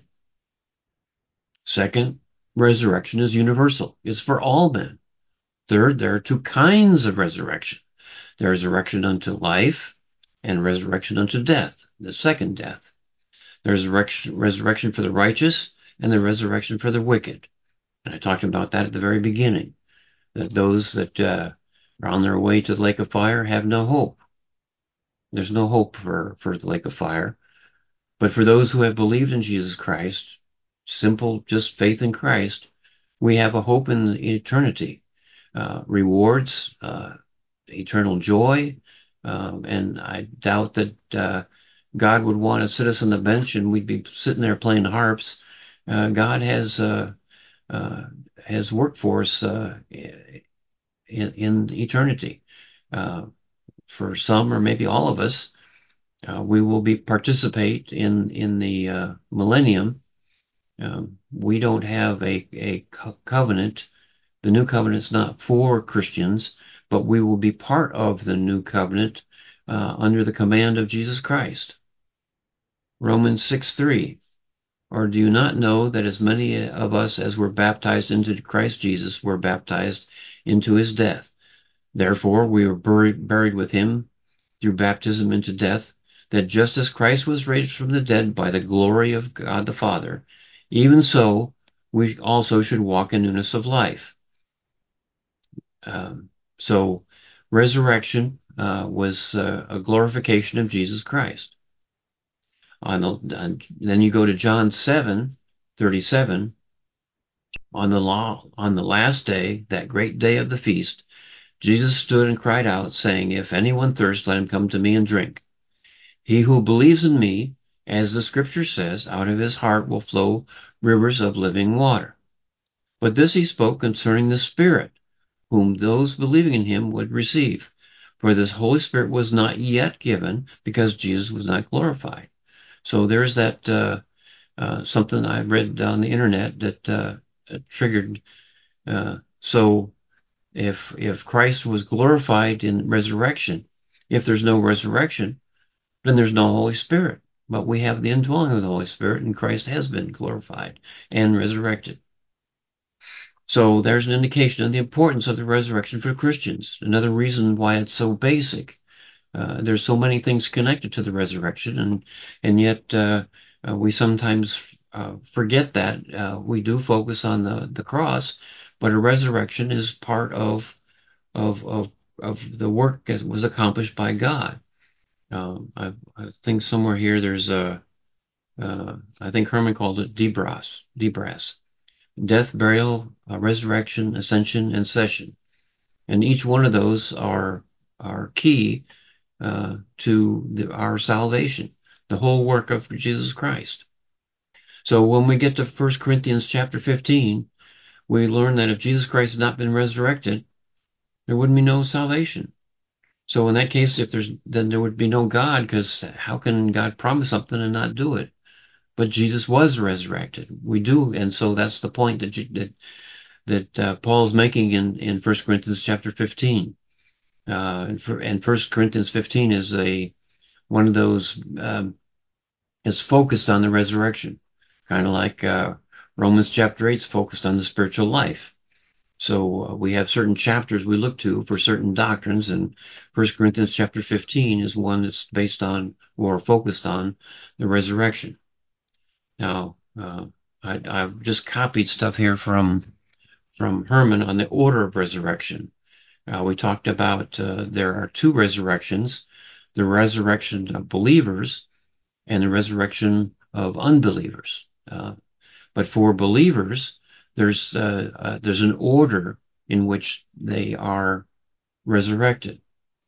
Second, resurrection is universal. It's for all men. Third, there are two kinds of resurrection. There is resurrection unto life and resurrection unto death, the second death. There is resurrection for the righteous and the resurrection for the wicked. And I talked about that at the very beginning, that those that uh, are on their way to the lake of fire have no hope. There's no hope for, for the lake of fire. But for those who have believed in Jesus Christ, simple, just faith in Christ, we have a hope in eternity, uh, rewards, uh, eternal joy, um, and I doubt that uh, God would want to sit us on the bench and we'd be sitting there playing harps. Uh, God has uh, uh, has work for us uh, in, in eternity. Uh, for some, or maybe all of us, uh, we will be participate in in the uh, millennium. Um, we don't have a a co- covenant The new covenant is not for Christians, but we will be part of the new covenant uh, under the command of Jesus Christ. Romans six three. Or do you not know that as many of us as were baptized into Christ Jesus were baptized into his death? Therefore we were buried, buried with him through baptism into death, that just as Christ was raised from the dead by the glory of God the Father, even so we also should walk in newness of life. Um, so resurrection uh, was uh, a glorification of Jesus Christ. On the, on, then you go to John seven thirty-seven. On the law, on the last day, that great day of the feast, Jesus stood and cried out, saying, If anyone thirsts, let him come to me and drink. He who believes in me, as the scripture says, out of his heart will flow rivers of living water. But this he spoke concerning the Spirit, whom those believing in him would receive. For this Holy Spirit was not yet given, because Jesus was not glorified. So there's that uh, uh, something I read on the internet that uh, triggered. Uh, so if if Christ was glorified in resurrection, if there's no resurrection, then there's no Holy Spirit. But we have the indwelling of the Holy Spirit, and Christ has been glorified and resurrected. So there's an indication of the importance of the resurrection for Christians. Another reason why it's so basic. Uh, there's so many things connected to the resurrection, and and yet uh, uh, we sometimes uh, forget that. Uh, we do focus on the, the cross, but a resurrection is part of of of of the work that was accomplished by God. Um, I, I think somewhere here there's a uh, I think Herman called it Debras, Debras, death, burial, uh, resurrection, ascension, and session, and each one of those are are key uh, to the, our salvation, the whole work of Jesus Christ. So when we get to First Corinthians chapter fifteen, we learn that if Jesus Christ had not been resurrected, there wouldn't be no salvation. So in that case, if there's then there would be no God, because how can God promise something and not do it? But Jesus was resurrected. We do, and so that's the point that you, that that uh, Paul's making in in First Corinthians chapter fifteen. Uh, and, for, and First Corinthians fifteen is a one of those um, is focused on the resurrection, kind of like uh, Romans chapter eight is focused on the spiritual life. So uh, we have certain chapters we look to for certain doctrines, and First Corinthians chapter fifteen is one that's based on or focused on the resurrection. Now, uh, I, I've just copied stuff here from from Herman on the order of resurrection. Uh, we talked about uh, there are two resurrections: the resurrection of believers and the resurrection of unbelievers. Uh, but for believers, there's uh, uh, there's an order in which they are resurrected.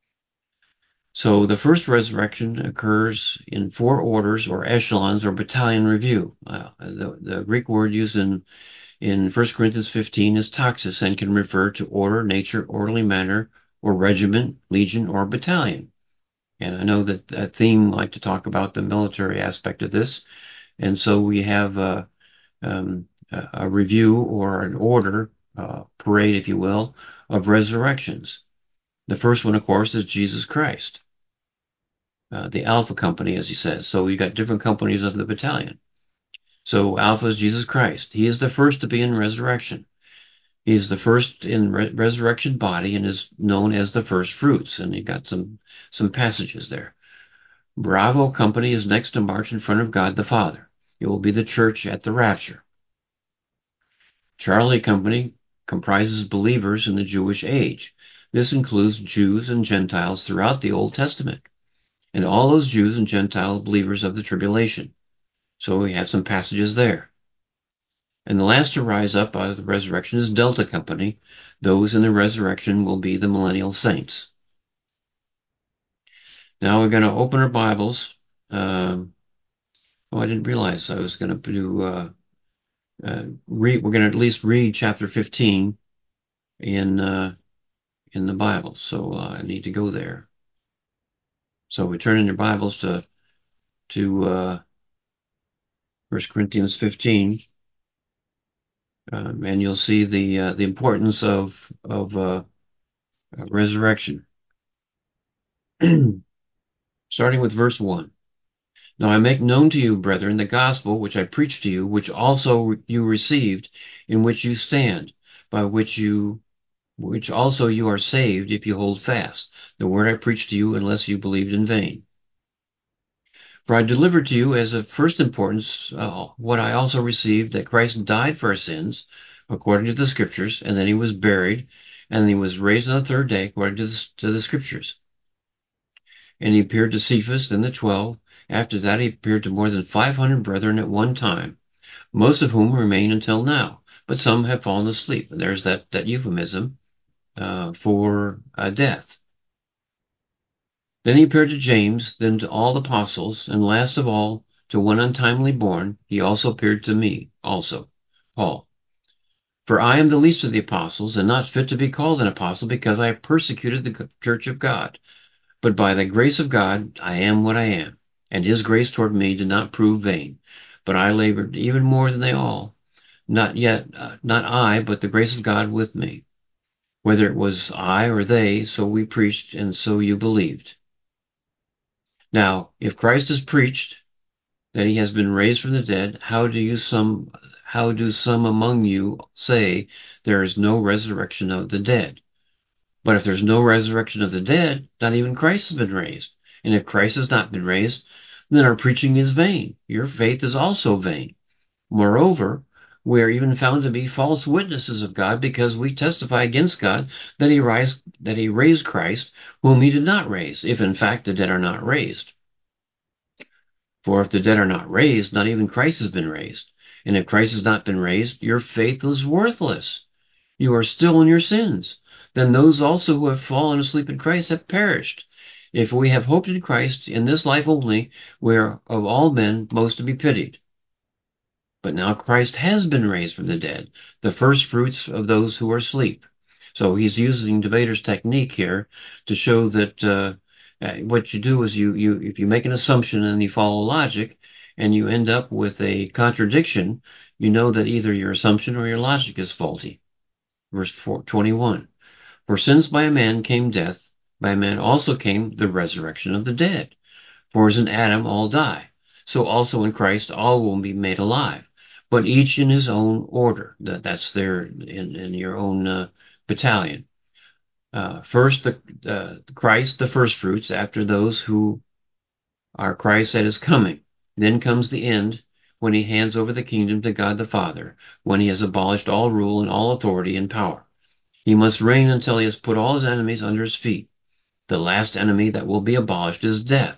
So the first resurrection occurs in four orders or echelons or battalion review. Uh, the, the Greek word used in, in First Corinthians fifteen is taxis and can refer to order, nature, orderly manner, or regiment, legion, or battalion. And I know that that theme like to talk about the military aspect of this. And so we have a, um, a review or an order, uh, parade, if you will, of resurrections. The first one, of course, is Jesus Christ, uh, the Alpha Company, as he says. So you got different companies of the battalion. So Alpha is Jesus Christ. He is the first to be in resurrection. He is the first in re- resurrection body and is known as the first fruits. And you got some some passages there. Bravo Company is next to march in front of God the Father. It will be the church at the rapture. Charlie Company comprises believers in the Jewish age. This includes Jews and Gentiles throughout the Old Testament, and all those Jews and Gentile believers of the tribulation. So we have some passages there. And the last to rise up out of the resurrection is Delta Company. Those in the resurrection will be the millennial saints. Now we're going to open our Bibles. Um, oh, I didn't realize I was going to do. Uh, uh, read. We're going to at least read chapter fifteen in uh, in the Bible. So uh, I need to go there. So we turn in your Bibles to to uh, First Corinthians fifteen. Um, and you'll see the uh, the importance of of uh, resurrection. Starting with verse one. Now I make known to you, brethren, the gospel which I preached to you, which also you received, in which you stand, by which you which also you are saved, if you hold fast the word I preached to you, unless you believed in vain. For I delivered to you as of first importance uh, what I also received, that Christ died for our sins, according to the Scriptures, and then he was buried, and he was raised on the third day, according to the, to the Scriptures. And he appeared to Cephas, then the twelve. After that he appeared to more than five hundred brethren at one time, most of whom remain until now, but some have fallen asleep. And there's that, that euphemism uh, for uh, death. Then he appeared to James, then to all the apostles, and last of all, to one untimely born, he also appeared to me, also, Paul. For I am the least of the apostles, and not fit to be called an apostle, because I have persecuted the church of God. But by the grace of God I am what I am, and his grace toward me did not prove vain. But I labored even more than they all, not yet, uh, not I, but the grace of God with me. Whether it was I or they, so we preached, and so you believed. Now, if Christ is preached that he has been raised from the dead, how do you some how do some among you say there is no resurrection of the dead? But if there's no resurrection of the dead, not even Christ has been raised. And if Christ has not been raised, then our preaching is vain. Your faith is also vain. Moreover, we are even found to be false witnesses of God, because we testify against God that he raised, that he raised Christ, whom he did not raise, if in fact the dead are not raised. For if the dead are not raised, not even Christ has been raised. And if Christ has not been raised, your faith is worthless. You are still in your sins. Then those also who have fallen asleep in Christ have perished. If we have hoped in Christ in this life only, we are of all men most to be pitied. But now Christ has been raised from the dead, the first fruits of those who are asleep. So he's using debater's technique here to show that uh, uh, what you do is you, you if you make an assumption and you follow logic and you end up with a contradiction, you know that either your assumption or your logic is faulty. Verse twenty-one. For since by a man came death, by a man also came the resurrection of the dead. For as in Adam all die, so also in Christ all will be made alive, but each in his own order. That, that's there in, in your own uh, battalion. Uh, first, the uh, Christ, the first fruits, after those who are Christ that is coming. Then comes the end, when he hands over the kingdom to God the Father, when he has abolished all rule and all authority and power. He must reign until he has put all his enemies under his feet. The last enemy that will be abolished is death.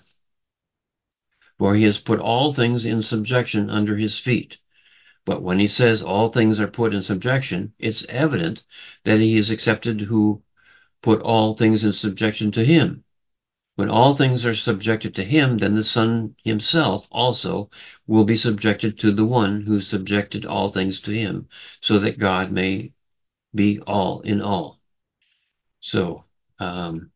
For he has put all things in subjection under his feet. But when he says all things are put in subjection, it's evident that he is accepted who put all things in subjection to him. When all things are subjected to him, then the Son himself also will be subjected to the one who subjected all things to him, so that God may be all in all. So, um,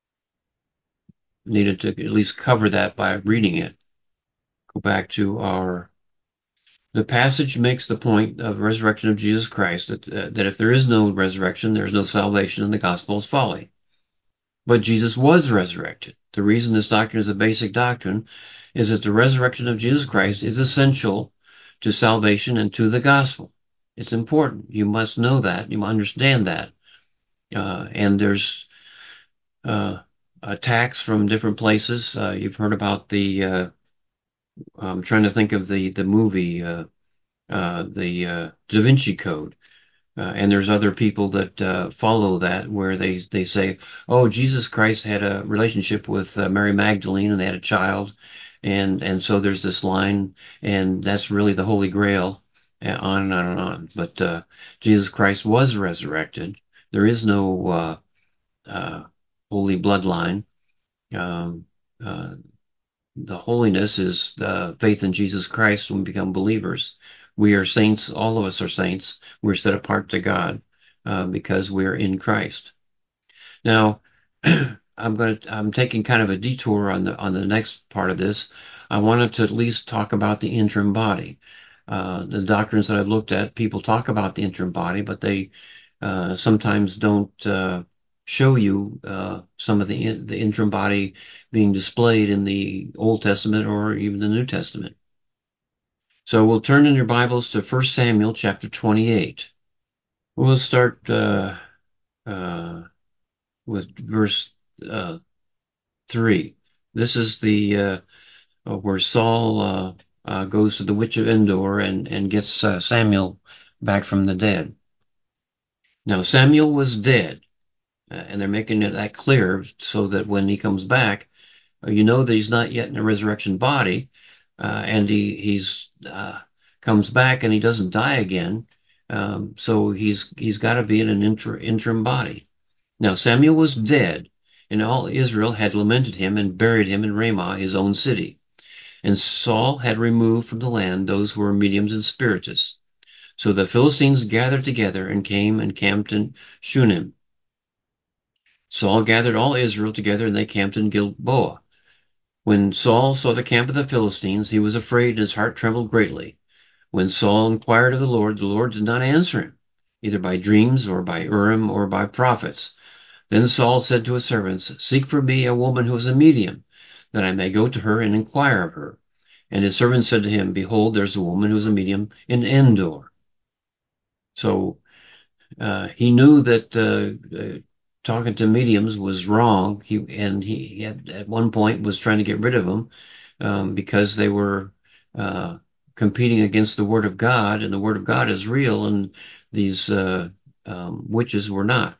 needed to at least cover that by reading it. Go back to our The passage makes the point of resurrection of Jesus Christ, that, uh, that if there is no resurrection, there is no salvation, and the gospel is folly. But Jesus was resurrected. The reason this doctrine is a basic doctrine is that the resurrection of Jesus Christ is essential to salvation and to the gospel. It's important. You must know that. You must understand that. Uh, and there's uh, attacks from different places. Uh, you've heard about the, uh, I'm trying to think of the, the movie, uh, uh, the uh, Da Vinci Code. Uh, and there's other people that uh, follow that, where they they say, oh, Jesus Christ had a relationship with uh, Mary Magdalene, and they had a child, and and so there's this line, and that's really the Holy Grail, and on and on and on. But uh, Jesus Christ was resurrected. There is no uh, uh, holy bloodline. Um, uh, the holiness is the faith in Jesus Christ when we become believers. We are saints. All of us are saints. We're set apart to God uh, because we're in Christ. Now, I'm going to. I'm taking kind of a detour on the on the next part of this. I wanted to at least talk about the interim body. Uh, the doctrines that I've looked at, people talk about the interim body, but they uh, sometimes don't uh, show you uh, some of the the interim body being displayed in the Old Testament or even the New Testament. So we'll turn in your Bibles to First Samuel chapter twenty-eight. We'll start uh, uh, with verse uh, three. This is the uh, uh, where Saul uh, uh, goes to the witch of Endor and and gets uh, Samuel back from the dead. Now Samuel was dead, uh, and they're making it that clear so that when he comes back, uh, you know that he's not yet in a resurrection body, uh, and he he's uh, comes back and he doesn't die again. Um, so he's he's got to be in an inter, interim body. Now Samuel was dead, and all Israel had lamented him and buried him in Ramah, his own city. And Saul had removed from the land those who were mediums and spiritists. So the Philistines gathered together and came and camped in Shunem. Saul gathered all Israel together, and they camped in Gilboa. When Saul saw the camp of the Philistines, he was afraid, and his heart trembled greatly. When Saul inquired of the Lord, the Lord did not answer him, either by dreams or by Urim or by prophets. Then Saul said to his servants, Seek for me a woman who is a medium, that I may go to her and inquire of her. And his servants said to him, Behold, there's a woman who is a medium in Endor. So uh, he knew that uh, uh, talking to mediums was wrong. He and he had, at one point was trying to get rid of them um, because they were uh, competing against the Word of God, and the Word of God is real, and these uh, um, witches were not.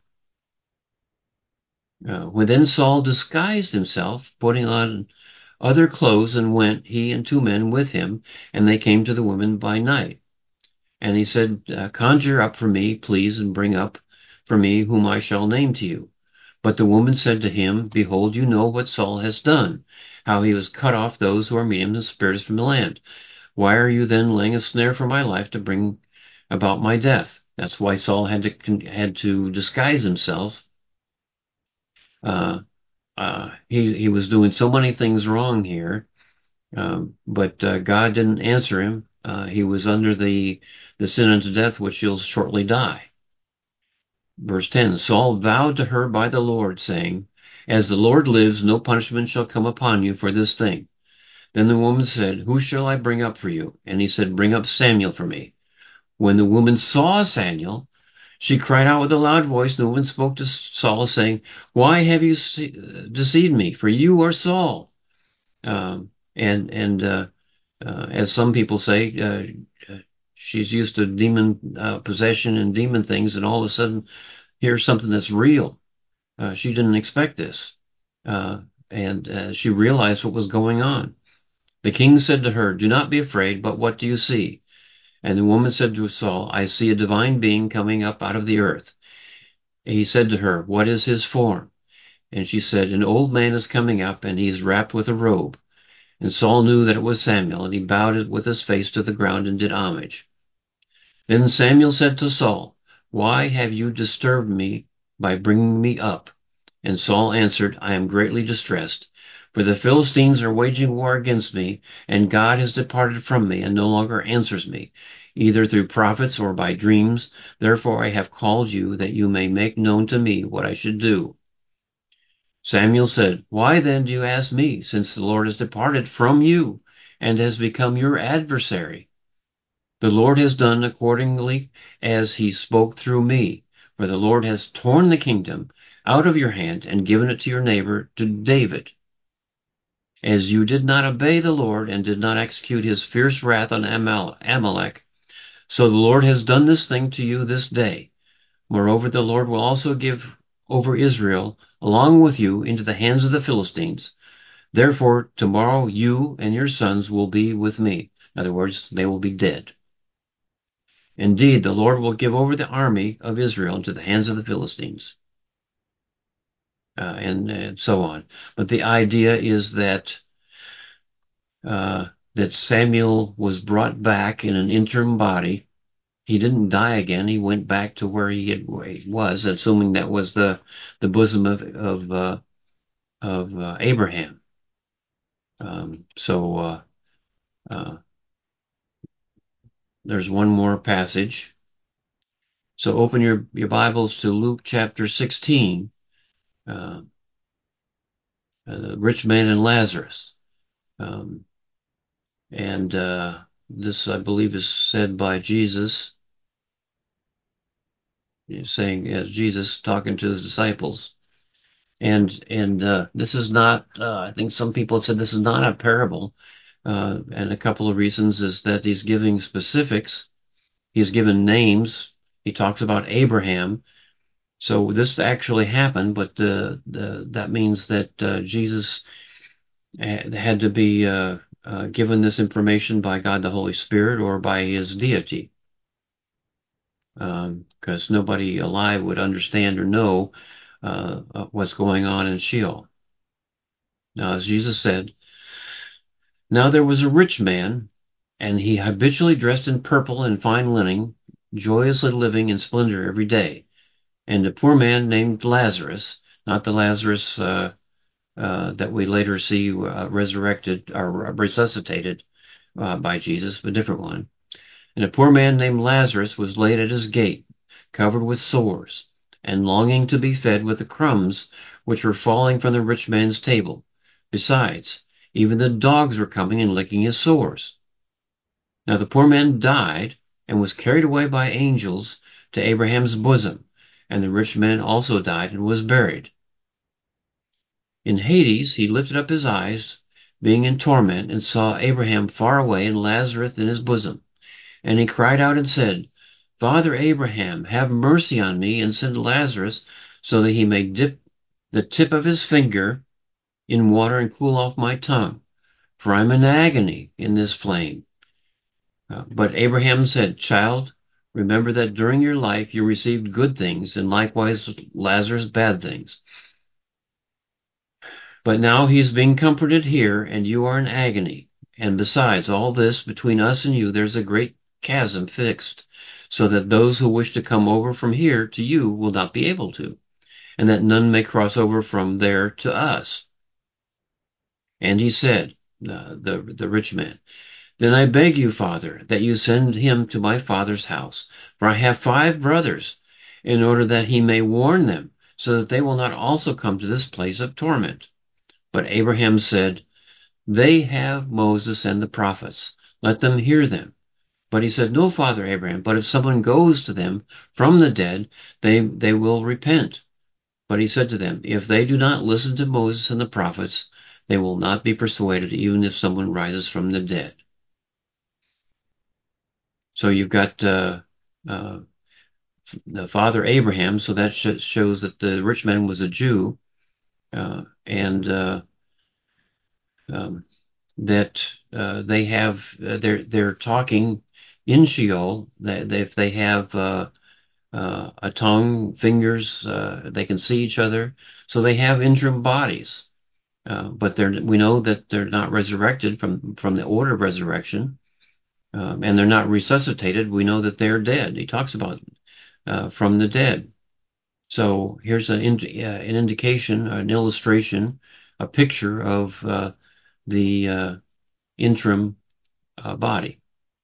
Uh, when then Saul disguised himself, putting on other clothes, and went, he and two men with him, and they came to the woman by night. And he said, uh, Conjure up for me, please, and bring up for me whom I shall name to you. But the woman said to him, Behold, you know what Saul has done, how he has cut off those who are mediums and spirits from the land. Why are you then laying a snare for my life to bring about my death? That's why Saul had to had to disguise himself. Uh, uh, he he was doing so many things wrong here, um, but uh, God didn't answer him. Uh, he was under the the sin unto death, which he'll shortly die. Verse ten, Saul vowed to her by the Lord, saying, As the Lord lives, no punishment shall come upon you for this thing. Then the woman said, Who shall I bring up for you? And he said, Bring up Samuel for me. When the woman saw Samuel, she cried out with a loud voice. The woman spoke to Saul, saying, Why have you deceived me? For you are Saul. Um, and and uh, uh, as some people say, uh, she's used to demon uh, possession and demon things, and all of a sudden here's something that's real. Uh, she didn't expect this, uh, and uh, she realized what was going on. The king said to her, Do not be afraid, but what do you see? And the woman said to Saul, I see a divine being coming up out of the earth. And he said to her, What is his form? And she said, An old man is coming up, and he is wrapped with a robe. And Saul knew that it was Samuel, and he bowed with his face to the ground and did homage. Then Samuel said to Saul, Why have you disturbed me by bringing me up? And Saul answered, I am greatly distressed, for the Philistines are waging war against me, and God has departed from me and no longer answers me, either through prophets or by dreams. Therefore I have called you, that you may make known to me what I should do. Samuel said, Why then do you ask me, since the Lord has departed from you and has become your adversary? The Lord has done accordingly as he spoke through me, for the Lord has torn the kingdom out of your hand and given it to your neighbor, to David. As you did not obey the Lord and did not execute his fierce wrath on Amalek, so the Lord has done this thing to you this day. Moreover, the Lord will also give over Israel, along with you, into the hands of the Philistines. Therefore, tomorrow you and your sons will be with me. In other words, they will be dead. Indeed, the Lord will give over the army of Israel into the hands of the Philistines. Uh, and, and so on. But the idea is that uh, that Samuel was brought back in an interim body. He didn't die again. He went back to where he, had, where he was, assuming that was the the bosom of of uh, of uh, Abraham. Um, so uh, uh, there's one more passage. So open your, your Bibles to Luke chapter sixteen, uh, uh, the rich man and Lazarus. Um, and uh, this, I believe, is said by Jesus, saying, as Jesus talking to his disciples. And and uh, this is not, uh, I think some people have said this is not a parable. Uh, and a couple of reasons is that he's giving specifics. He's given names. He talks about Abraham. So this actually happened, but uh, the, that means that uh, Jesus had to be uh, uh, given this information by God the Holy Spirit or by his deity, because um, nobody alive would understand or know uh, what's going on in Sheol. Now, as Jesus said, now there was a rich man, and he habitually dressed in purple and fine linen, joyously living in splendor every day. And a poor man named Lazarus, not the Lazarus uh, uh, that we later see uh, resurrected or resuscitated uh, by Jesus, a different one. And a poor man named Lazarus was laid at his gate, covered with sores, and longing to be fed with the crumbs which were falling from the rich man's table. Besides, even the dogs were coming and licking his sores. Now the poor man died and was carried away by angels to Abraham's bosom, and the rich man also died and was buried. In Hades he lifted up his eyes, being in torment, and saw Abraham far away and Lazarus in his bosom. And he cried out and said, Father Abraham, have mercy on me, and send Lazarus, so that he may dip the tip of his finger in water and cool off my tongue, for I am in agony in this flame. Uh, but Abraham said, Child, remember that during your life you received good things, and likewise Lazarus bad things. But now he is being comforted here, and you are in agony. And besides all this, between us and you there's a great chasm fixed, so that those who wish to come over from here to you will not be able to, and that none may cross over from there to us. And he said, uh, the, the rich man, Then I beg you, Father, that you send him to my father's house, for I have five brothers, in order that he may warn them, so that they will not also come to this place of torment. But Abraham said, They have Moses and the prophets. Let them hear them. But he said, No, Father Abraham, but if someone goes to them from the dead, they, they will repent. But he said to them, If they do not listen to Moses and the prophets, they will not be persuaded, even if someone rises from the dead. So you've got uh, uh, the father Abraham, so that sh shows that the rich man was a Jew, uh, and uh, um, that uh, they have uh, they're they're talking in Sheol. That if they have uh, uh, a tongue, fingers, uh, they can see each other, so they have interim bodies. Uh, but they're we know that they're not resurrected from from the order of resurrection. Um, and they're not resuscitated. We know that they're dead. He talks about uh, from the dead. So here's an, ind uh, an indication, an illustration, a picture of uh, the uh, interim uh, body.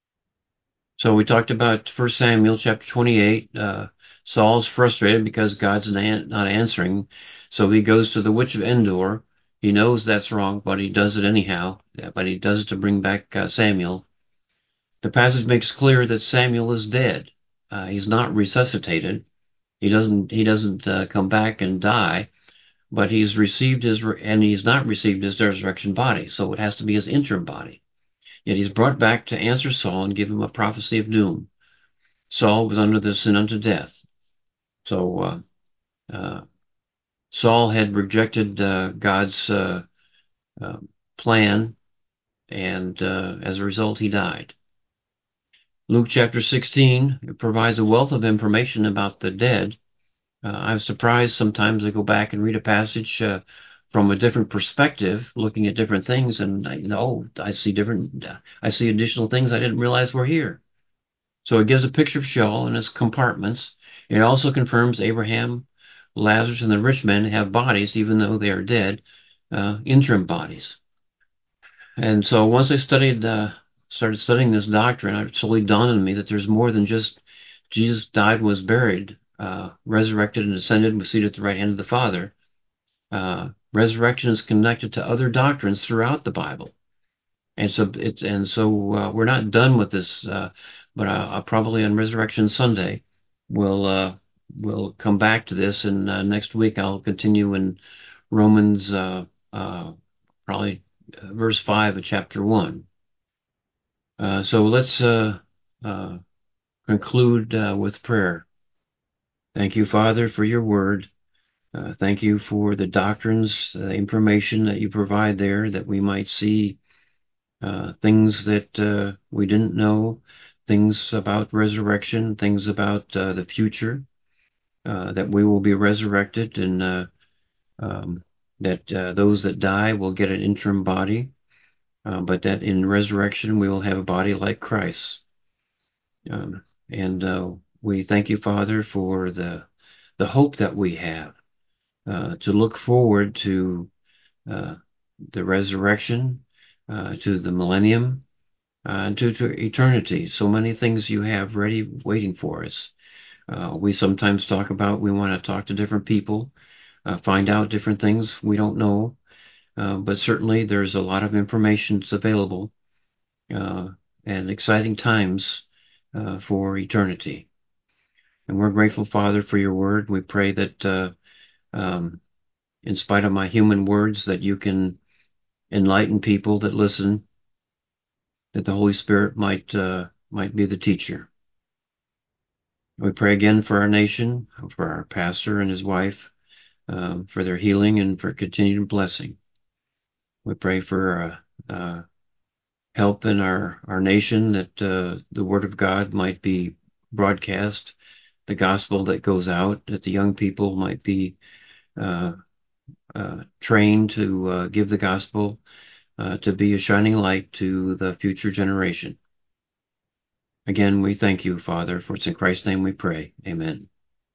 So we talked about First Samuel chapter twenty-eight. Uh, Saul's frustrated because God's not answering. So he goes to the witch of Endor. He knows that's wrong, but he does it anyhow. But he does it to bring back uh, Samuel. The passage makes clear that Samuel is dead. Uh, he's not resuscitated. He doesn't. He doesn't uh, come back and die, but he's received his and he's not received his resurrection body. So it has to be his interim body. Yet he's brought back to answer Saul and give him a prophecy of doom. Saul was under the sin unto death. So uh, uh, Saul had rejected uh, God's uh, uh, plan, and uh, as a result, he died. Luke chapter sixteen provides a wealth of information about the dead. Uh, I'm surprised sometimes I go back and read a passage uh, from a different perspective, looking at different things, and I, you know, I see different, uh, I see additional things I didn't realize were here. So it gives a picture of Sheol and its compartments. It also confirms Abraham, Lazarus, and the rich men have bodies, even though they are dead, uh, interim bodies. And so once I studied uh, started studying this doctrine, it slowly dawned on me that there's more than just Jesus died, was buried, uh, resurrected, and ascended, was seated at the right hand of the Father. Uh, resurrection is connected to other doctrines throughout the Bible, and so it's and so uh, we're not done with this. Uh, but uh, probably on Resurrection Sunday, we'll uh, we'll come back to this, and uh, next week I'll continue in Romans, uh, uh, probably uh, verse five of chapter one. Uh, so let's uh, uh, conclude uh, with prayer. Thank you, Father, for your word. Uh, thank you for the doctrines, the uh, information that you provide there, that we might see uh, things that uh, we didn't know, things about resurrection, things about uh, the future, uh, that we will be resurrected, and uh, um, that uh, those that die will get an interim body, uh, but that in resurrection we will have a body like Christ. Um, and uh, we thank you, Father, for the the hope that we have uh, to look forward to uh, the resurrection, uh, to the millennium, uh, and to, to eternity. So many things you have ready waiting for us. Uh, we sometimes talk about, we want to talk to different people, uh, find out different things we don't know, uh, but certainly there's a lot of information that's available, uh, and exciting times uh, for eternity. And we're grateful, Father, for your word. We pray that uh, um, in spite of my human words, that you can enlighten people that listen, that the Holy Spirit might uh, might be the teacher. We pray again for our nation, for our pastor and his wife, um, for their healing and for continued blessing. We pray for uh, uh, help in our, our nation, that uh, the Word of God might be broadcast, the gospel that goes out, that the young people might be uh, uh, trained to uh, give the gospel, uh, to be a shining light to the future generation. Again, we thank you, Father, for it's in Christ's name we pray. Amen.